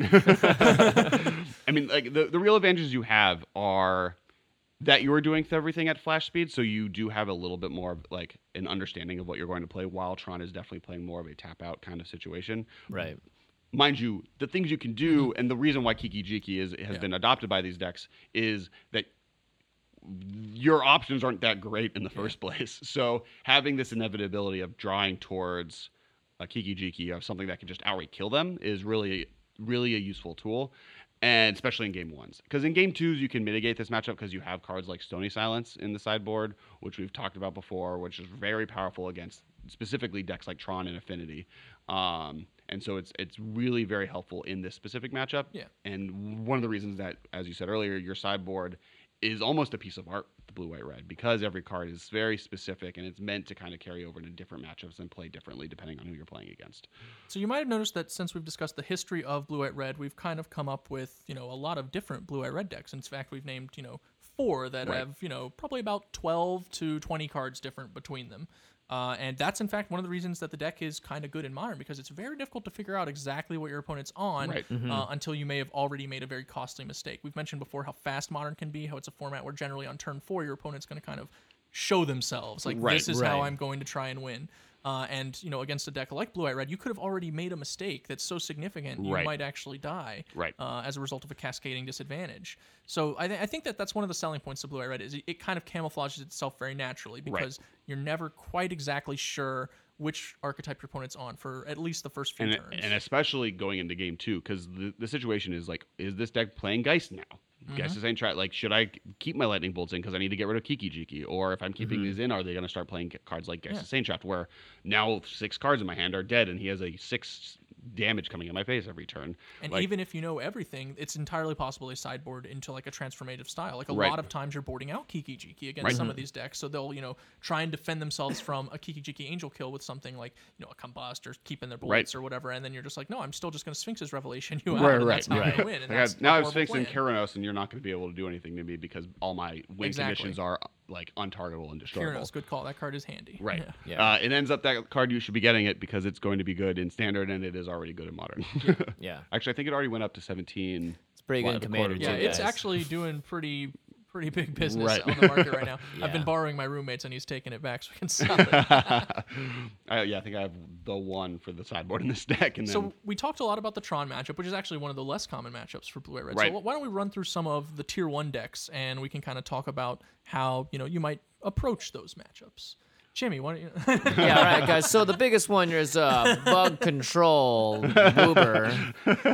I mean, like the real advantages you have are that you're doing everything at flash speed, so you do have a little bit more of like an understanding of what you're going to play, while Tron is definitely playing more of a tap out kind of situation. Right. Mind you, the things you can do, and the reason why Kiki-Jiki has been adopted by these decks is that your options aren't that great in the first place. So having this inevitability of drawing towards a Kiki-Jiki of something that can just outright kill them is really, really a useful tool. And especially in game 1s. Because in game 2s, you can mitigate this matchup because you have cards like Stony Silence in the sideboard, which we've talked about before, which is very powerful against specifically decks like Tron and Affinity. And so it's really very helpful in this specific matchup. Yeah. And one of the reasons that, as you said earlier, your sideboard is almost a piece of art with the blue, white, red, because every card is very specific and it's meant to kind of carry over into different matchups and play differently depending on who you're playing against. So you might have noticed that since we've discussed the history of blue, white, red, we've kind of come up with, a lot of different blue, white, red decks. In fact, we've named, 4 that have, probably about 12 to 20 cards different between them. And that's, in fact, one of the reasons that the deck is kind of good in Modern, because it's very difficult to figure out exactly what your opponent's on until you may have already made a very costly mistake. We've mentioned before how fast Modern can be, how it's a format where generally on turn 4 your opponent's going to kind of show themselves. Like, this is how I'm going to try and win. And, against a deck like Blue White Red, you could have already made a mistake that's so significant you might actually die as a result of a cascading disadvantage. So I think that's one of the selling points of Blue White Red is it kind of camouflages itself very naturally because you're never quite exactly sure which archetype your opponent's on for at least the first few turns. And especially going into game 2, because the situation is like, is this deck playing Geist now? Geist is saying, like, should I keep my Lightning Bolts in because I need to get rid of Kiki-Jiki? Or if I'm keeping these in, are they going to start playing cards like Geist of Saintraft, where now 6 cards in my hand are dead and he has a 6 damage coming in my face every turn? And even if you know everything, it's entirely possible they sideboard into like a transformative style. Like a lot of times you're boarding out Kiki-Jiki against some of these decks, so they'll try and defend themselves from a Kiki-Jiki Angel Kill with something like a Combust or keeping their bullets or whatever, and then you're just like, no, I'm still just going to Sphinx's Revelation you out, and that's how I'm going to win. And now I have Sphinx and Keranos, and you're not going to be able to do anything to me because all my win conditions are like untargetable and destroyable. Keranos, good call. That card is handy. Right. Yeah. It ends up that card you should be getting it because it's going to be good in Standard and it is already good in Modern. Yeah. Actually, I think it already went up to 17. It's pretty good in Commander too. Yeah, it's actually doing pretty big business on the market right now. I've been borrowing my roommate's and he's taking it back so we can sell it. I think I have the one for the sideboard in this deck. And so we talked a lot about the Tron matchup, which is actually one of the less common matchups for Blue White Red. So why don't we run through some of the tier 1 decks and we can kind of talk about how you might approach those matchups. Jimmy, why don't you? Yeah, all right, guys. So the biggest one is bug control, Woober.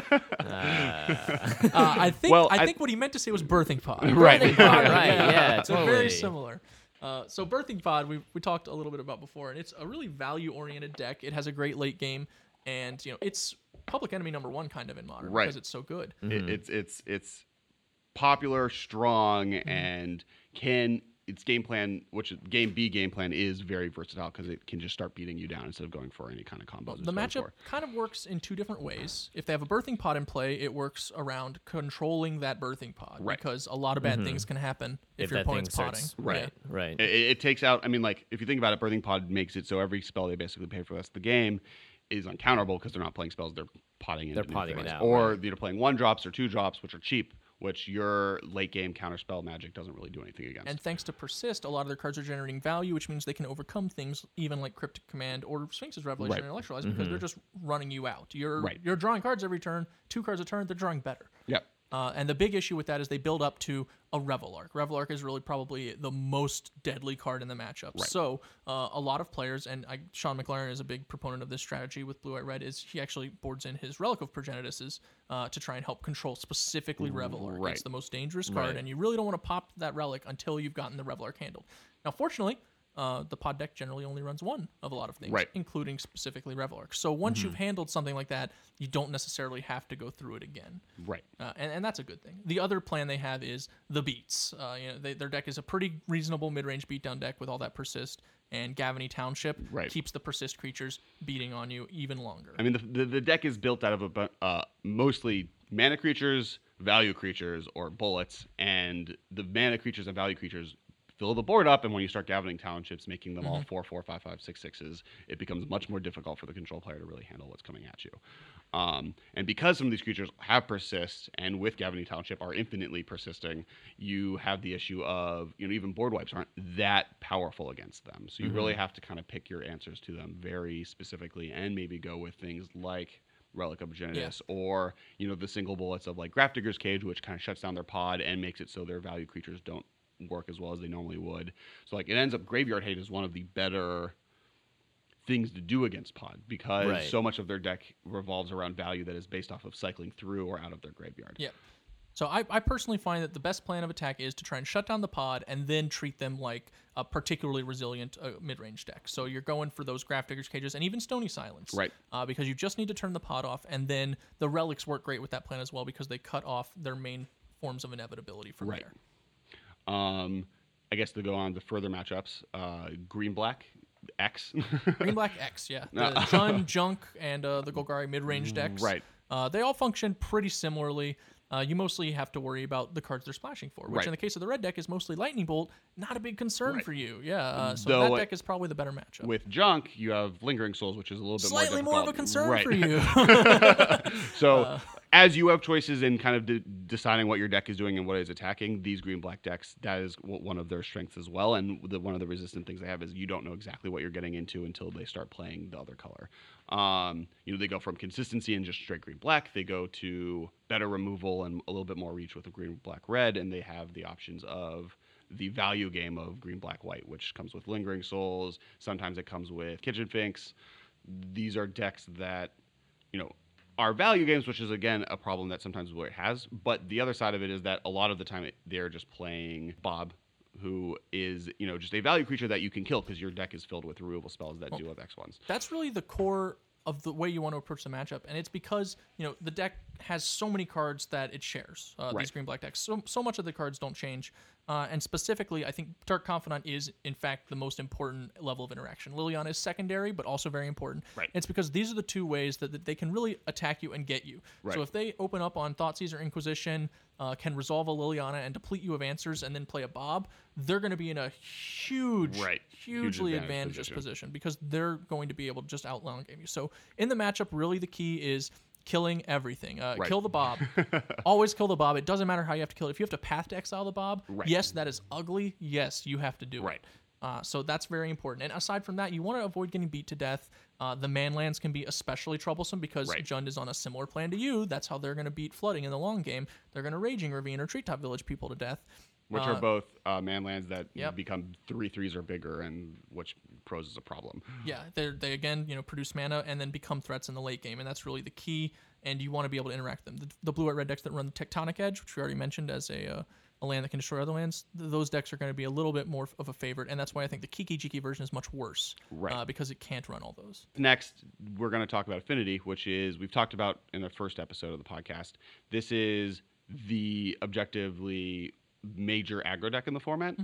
I think Well, I think what he meant to say was birthing pod. Right. Birthing pod, right? Yeah, They're totally. very similar. So birthing pod, we talked a little bit about before, and it's a really value-oriented deck. It has a great late game, and it's public enemy #1 kind of in Modern Right. because it's so good. It's popular, strong, and its game plan, which game plan is very versatile because it can just start beating you down instead of going for any kind of combos. The matchup kind of works in two different ways. If they have a birthing pod in play, it works around controlling that birthing pod because a lot of bad things can happen if your that opponent's thing podding. starts- Right. It takes out. I mean, like if you think about it, birthing pod makes it so every spell they basically pay for the rest of the game is uncounterable because they're not playing spells; they're potting into new potting it things. out, or right. they're playing 1-drops or 2-drops, which are cheap, which your late game counterspell magic doesn't really do anything against. And thanks to Persist, a lot of their cards are generating value, which means they can overcome things even like Cryptic Command or Sphinx's Revelation and Electrolyze because they're just running you out. You're drawing cards every turn, 2 cards a turn, they're drawing better. Yep. And the big issue with that is they build up to a Revelark. Revelark is really probably the most deadly card in the matchup. Right. So a lot of players, and Sean McLaren is a big proponent of this strategy with Blue White Red, is he actually boards in his Relic of Progenitus to try and help control specifically Revelark. Right. It's the most dangerous card, and you really don't want to pop that Relic until you've gotten the Revelark handled. Now, fortunately, the pod deck generally only runs one of a lot of things, including specifically Revelark. So once you've handled something like that, you don't necessarily have to go through it again. Right. And that's a good thing. The other plan they have is the beats. Their deck is a pretty reasonable mid-range beatdown deck with all that Persist, and Gavany Township keeps the Persist creatures beating on you even longer. I mean, the deck is built out of mostly mana creatures, value creatures, or bullets, and the mana creatures and value creatures fill the board up, and when you start Gavany Townships, making them all 4/4, 5/5, 6/6s, it becomes much more difficult for the control player to really handle what's coming at you. And because some of these creatures have persist, and with Gavany Township are infinitely persisting, you have the issue of even board wipes aren't that powerful against them. So you really have to kind of pick your answers to them very specifically, and maybe go with things like Relic of Progenitus or the single bullets of like Grafdigger's Cage, which kind of shuts down their pod and makes it so their value creatures don't work as well as they normally would. So like it ends up Graveyard Hate is one of the better things to do against pod because so much of their deck revolves around value that is based off of cycling through or out of their graveyard. Yeah. So I personally find that the best plan of attack is to try and shut down the pod and then treat them like a particularly resilient mid-range deck. So you're going for those Grafdigger's Cages and even Stony Silence. Right. Because you just need to turn the pod off, and then the relics work great with that plan as well because they cut off their main forms of inevitability from there. I guess to go on to further matchups, Green-Black X. Green-Black X, yeah. The Jund, Junk, and the Golgari mid-range decks. Right. They all function pretty similarly. You mostly have to worry about the cards they're splashing for, which in the case of the red deck is mostly Lightning Bolt, not a big concern for you. Yeah, so that deck is probably the better matchup. With Junk, you have Lingering Souls, which is a little bit slightly more of a concern for you. So as you have choices in kind of deciding what your deck is doing and what it is attacking, these green-black decks, that is one of their strengths as well. And one of the resistant things they have is you don't know exactly what you're getting into until they start playing the other color. They go from consistency and just straight green-black. They go to better removal and a little bit more reach with the green-black-red, and they have the options of the value game of green-black-white, which comes with Lingering Souls. Sometimes it comes with Kitchen Finks. These are decks that, are value games, which is, again, a problem that sometimes it has. But the other side of it is that a lot of the time they're just playing Bob, who is, just a value creature that you can kill because your deck is filled with removal spells that do have X1s. That's really the core of the way you want to approach the matchup, and it's because the deck has so many cards that it shares. These green-black decks, so much of the cards don't change, and specifically, I think Dark Confidant is in fact the most important level of interaction. Liliana is secondary, but also very important. Right. It's because these are the two ways that they can really attack you and get you. Right. So if they open up on Thoughtseize or Inquisition, can resolve a Liliana and deplete you of answers, and then play a Bob, they're going to be in a hugely advantageous position because they're going to be able to just out-long game you. So in the matchup, really the key is killing everything. Kill the Bob. Always kill the Bob. It doesn't matter how you have to kill it. If you have to Path to Exile the Bob, yes, that is ugly. Yes, you have to do it. So that's very important. And aside from that, you want to avoid getting beat to death. The manlands can be especially troublesome because Jund is on a similar plan to you. That's how they're going to beat flooding in the long game. They're going to Raging Ravine or Treetop Village people to death. Which are both man lands that Yep. become 3/3s or bigger, and which poses a problem. Yeah, they again, produce mana and then become threats in the late game, and that's really the key. And you want to be able to interact with them. The blue-white red decks that run the Tectonic Edge, which we already mentioned as a land that can destroy other lands, those decks are going to be a little bit more of a favorite, and that's why I think the Kiki-Jiki version is much worse, Right. because it can't run all those. Next, we're going to talk about Affinity, which is we've talked about in the first episode of the podcast. This is the objectively major aggro deck in the format.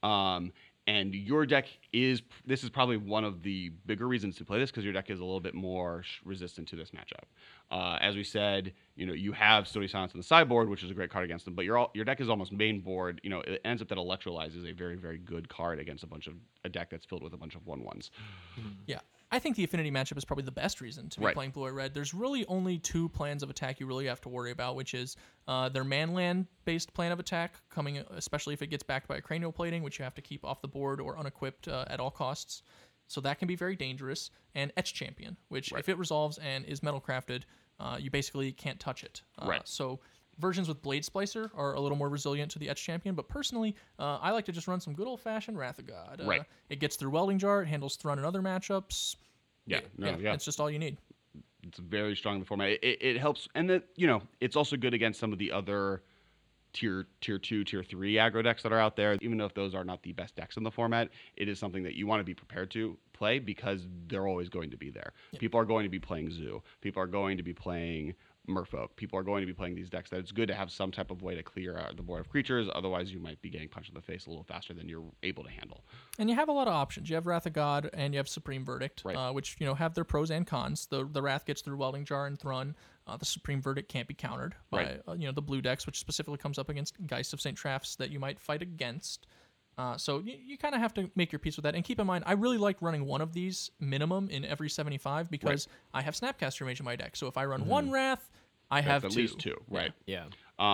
And your deck this is probably one of the bigger reasons to play this, because your deck is a little bit more resistant to this matchup. As we said, you have Stony Silence on the sideboard, which is a great card against them, but your deck is almost main board. It ends up that Electrolyze is a very, very good card against a deck that's filled with a bunch of 1/1s. Yeah. I think the Affinity matchup is probably the best reason to be Right. playing blue or red. There's really only two plans of attack you really have to worry about, which is their man-land-based plan of attack, coming especially if it gets backed by a cranial plating, which you have to keep off the board or unequipped at all costs. So that can be very dangerous. And Etch Champion, which if it resolves and is metal crafted, you basically can't touch it. Right. So versions with Blade Splicer are a little more resilient to the Etch Champion, but personally, I like to just run some good old-fashioned Wrath of God. Right. It gets through Welding Jar, it handles Thrun in other matchups. Yeah. It's just all you need. It's very strong in the format. It helps, and it's also good against some of the other tier 2, tier 3 aggro decks that are out there. Even though if those are not the best decks in the format, it is something that you want to be prepared to play, because they're always going to be there. Yep. People are going to be playing Zoo. People are going to be playing Merfolk. People are going to be playing these decks that it's good to have some type of way to clear out the board of creatures. Otherwise, you might be getting punched in the face a little faster than you're able to handle. And you have a lot of options. You have Wrath of God and you have Supreme Verdict, Right. Which have their pros and cons. The Wrath gets through Welding Jar and Thrun. The Supreme Verdict can't be countered by Right. the blue decks, which specifically comes up against Geist of St. Traphs that you might fight against. So you kind of have to make your peace with that. And keep in mind, I really like running one of these minimum in every 75 because I have Snapcaster Mage in my deck. So if I run one Wrath, I have at two. least two, right? Yeah.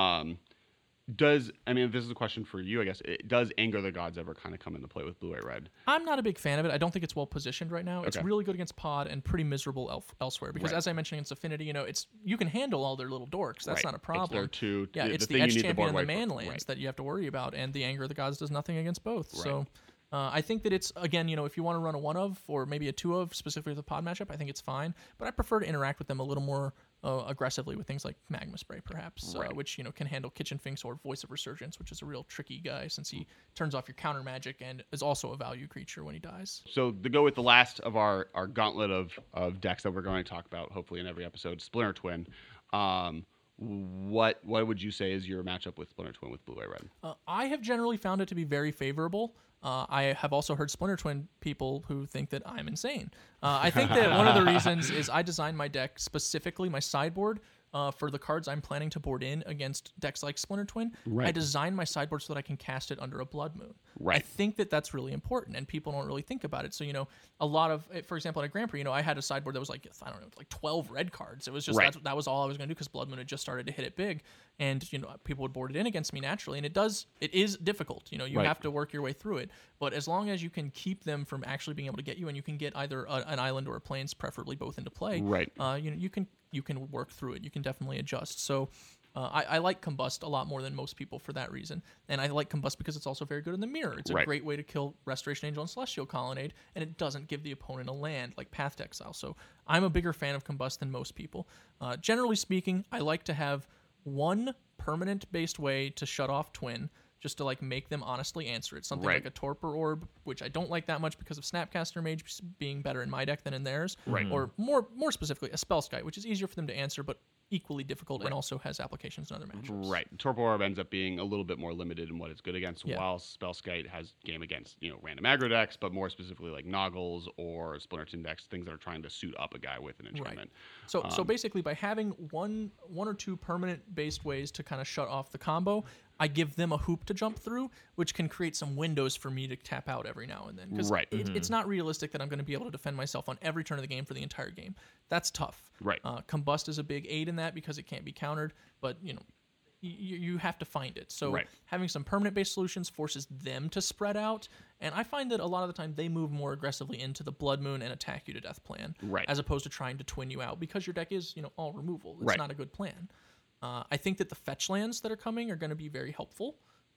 This is a question for you, I guess. Does Anger the Gods ever kind of come into play with blue, white, red? I'm not a big fan of it. I don't think it's well positioned right now. It's Okay. really good against Pod and pretty miserable elsewhere. Because Right. as I mentioned against Affinity, you can handle all their little dorks. That's Right. not a problem. It's their two. Yeah, it's the thing you Etch need the Champion board and the white for. man lands Right. that you have to worry about, and the Anger of the Gods does nothing against both. Right. So I think that it's, again, if you want to run a 1-of or maybe a 2-of, specifically with the Pod matchup, I think it's fine. But I prefer to interact with them a little more aggressively with things like Magma Spray, perhaps, Right. which can handle Kitchen Finks or Voice of Resurgence, which is a real tricky guy since he turns off your counter magic and is also a value creature when he dies. So to go with the last of our gauntlet of decks that we're going to talk about, hopefully in every episode, Splinter Twin. What would you say is your matchup with Splinter Twin with blue, white, red? I have generally found it to be very favorable. I have also heard Splinter Twin people who think that I'm insane. I think that one of the reasons is I designed my deck specifically, my sideboard, for the cards I'm planning to board in against decks like Splinter Twin. Right. I designed my sideboard so that I can cast it under a Blood Moon. Right. I think that that's really important, and people don't really think about it. So, a lot of, for example, at a Grand Prix, I had a sideboard that was like 12 red cards. It was just, Right. that was all I was going to do because Blood Moon had just started to hit it big. And, people would board it in against me naturally. And it is difficult. You Right. have to work your way through it. But as long as you can keep them from actually being able to get you, and you can get either an island or a plains, preferably both into play, Right. you can work through it. You can definitely adjust. So I like Combust a lot more than most people for that reason. And I like Combust because it's also very good in the mirror. It's a Right. great way to kill Restoration Angel and Celestial Colonnade, and it doesn't give the opponent a land like Path to Exile. So I'm a bigger fan of Combust than most people. Generally speaking, I like to have one permanent-based way to shut off Twin, just to make them honestly answer it. Something Right. like a Torpor Orb, which I don't like that much because of Snapcaster Mage being better in my deck than in theirs. Right. Or more specifically, a Spellskite, which is easier for them to answer, but equally difficult and also has applications in other matchups. Right. Torpor Orb ends up being a little bit more limited in what it's good against, Yeah. while Spellskite has game against, random aggro decks, but more specifically like Noggles or Splinterton decks, things that are trying to suit up a guy with an enchantment. So basically, by having one or two permanent based ways to kind of shut off the combo, I give them a hoop to jump through, which can create some windows for me to tap out every now and then. Because Right. it's not realistic that I'm going to be able to defend myself on every turn of the game for the entire game. That's tough. Right. Combust is a big aid in that because it can't be countered, but you have to find it. So Right. having some permanent-based solutions forces them to spread out, and I find that a lot of the time they move more aggressively into the Blood Moon and attack you to death plan, Right. as opposed to trying to twin you out because your deck is all removal. It's Right. not a good plan. I think that the fetch lands that are coming are going to be very helpful.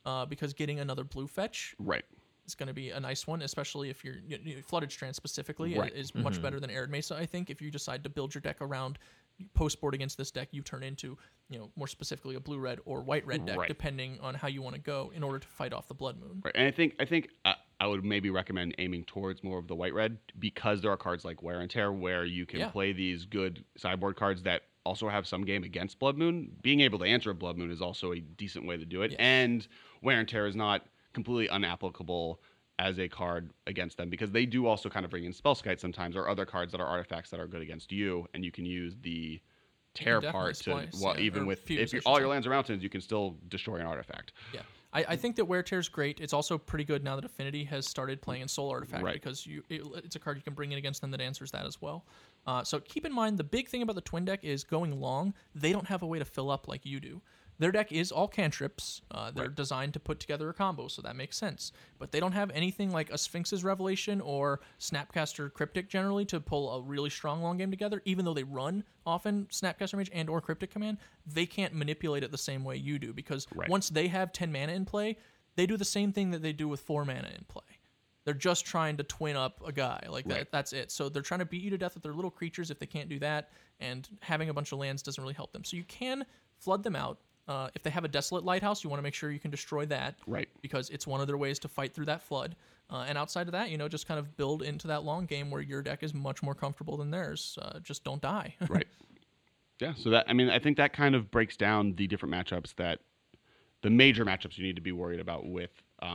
because getting another blue fetch Right. is going to be a nice one, especially if you're Flooded Strand specifically Right. is much better than Arid Mesa. I think if you decide to build your deck around post board against this deck, you turn into more specifically a blue-red or white-red deck, Right. depending on how you want to go in order to fight off the Blood Moon. Right. And I think I would maybe recommend aiming towards more of the white-red, because there are cards like Wear and Tear where you can play these good sideboard cards that also have some game against Blood Moon. Being able to answer a Blood Moon is also a decent way to do it. Yes. And Wear and Tear is not completely unapplicable as a card against them, because they do also kind of bring in Spellskite sometimes, or other cards that are artifacts that are good against you, and you can use the tear part to even with fuse, if all your lands are mountains, you can still destroy an artifact. Yeah. I think that Wear Tear is great. It's also pretty good now that Affinity has started playing in Soul Artifact, Right. because it's a card you can bring in against them that answers that as well. So keep in mind, the big thing about the Twin deck is going long. They don't have a way to fill up like you do. Their deck is all cantrips. They're designed to put together a combo, so that makes sense. But they don't have anything like a Sphinx's Revelation or Snapcaster Cryptic generally to pull a really strong long game together. Even though they run often Snapcaster Mage and or Cryptic Command, they can't manipulate it the same way you do, because once they have 10 mana in play, they do the same thing that they do with 4 mana in play. They're just trying to twin up a guy like that. That's it. So they're trying to beat you to death with their little creatures if they can't do that, and having a bunch of lands doesn't really help them. So you can flood them out. If they have a Desolate Lighthouse, you want to make sure you can destroy that, Right. because it's one of their ways to fight through that flood. And outside of that, just kind of build into that long game where your deck is much more comfortable than theirs. Just don't die. Right. Yeah. So I think that kind of breaks down the different matchups, the major matchups you need to be worried about with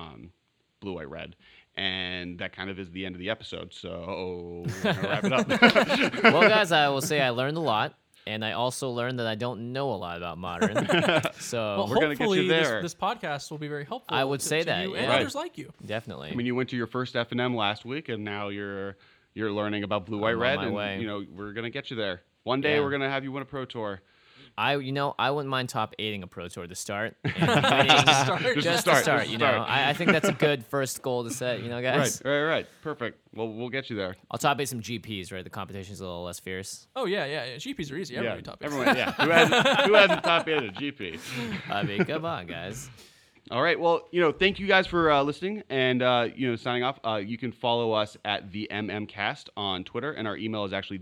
blue, white, red. And that kind of is the end of the episode. So we're gonna wrap it up. Well, guys, I will say I learned a lot. And I also learned that I don't know a lot about Modern. So Well, we're going to get you there. This podcast will be very helpful. I would say to that, you yeah. and Right. others like you. Definitely. I mean, you went to your first F&M last week, and now you're learning about blue, white, I'm on red, my and way. we're going to get you there. One day Yeah. we're going to have you win a Pro Tour. I wouldn't mind top 8ing a Pro Tour to start. And winning just to start. I think that's a good first goal to set, guys. Right. Perfect. Well, we'll get you there. I'll top 8 some GPs, right? The competition's a little less fierce. Oh, yeah. GPs are easy. Everybody top eight. Everyone, yeah. Who hasn't top 8 at a GP? I mean, come on, guys. All right. Well, thank you guys for listening and, signing off. You can follow us at the MMCast on Twitter, and our email is actually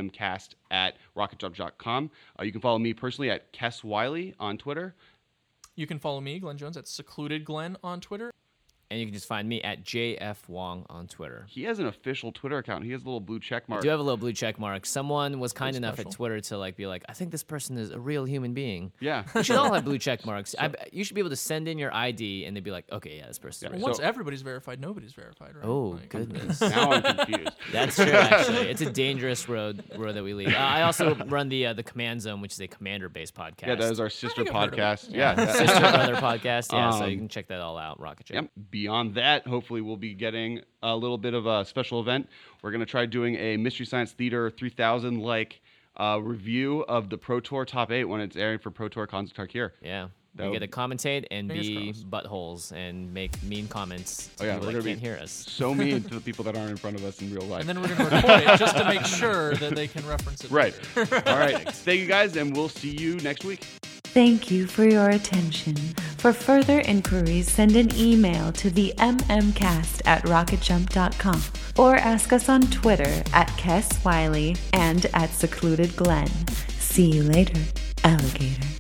themmcast@rocketjump.com. You can follow me personally at Kess Wiley on Twitter. You can follow me, Glenn Jones, at Secluded Glenn on Twitter. And you can just find me at JF Wong on Twitter. He has an official Twitter account. He has a little blue check mark. I do have a little blue check mark. Someone was kind enough special. at Twitter to be like, I think this person is a real human being. Yeah. We should all have blue check marks. You should be able to send in your ID and they'd be like, okay, yeah, this person. Yeah, Well, once everybody's verified, nobody's verified, right? Oh, Like, goodness. Now I'm confused. That's true, actually. It's a dangerous road that we lead. I also run the Command Zone, which is a commander-based podcast. Yeah, that is our sister think I've heard of podcast. Yeah. Sister brother podcast. Yeah, so Um, you can check that all out. Rocket Jump. Yep. Beyond that, hopefully we'll be getting a little bit of a special event. We're going to try doing a Mystery Science Theater 3000 review of the Pro Tour Top 8 when it's airing for Pro Tour Khans of Tarkir. Yeah. That We would- get to commentate and Fingers be crossed. buttholes and make mean comments to Oh, yeah, people we're that gonna can't be hear us. so mean to the people that aren't in front of us in real life. And then we're going to record it just to make sure that they can reference it. Right. later. All right. Thank you guys, and we'll see you next week. Thank you for your attention. For further inquiries, send an email to the mmcast@rocketjump.com or ask us on Twitter at Kess Wiley and at Secluded Glenn. See you later, alligator.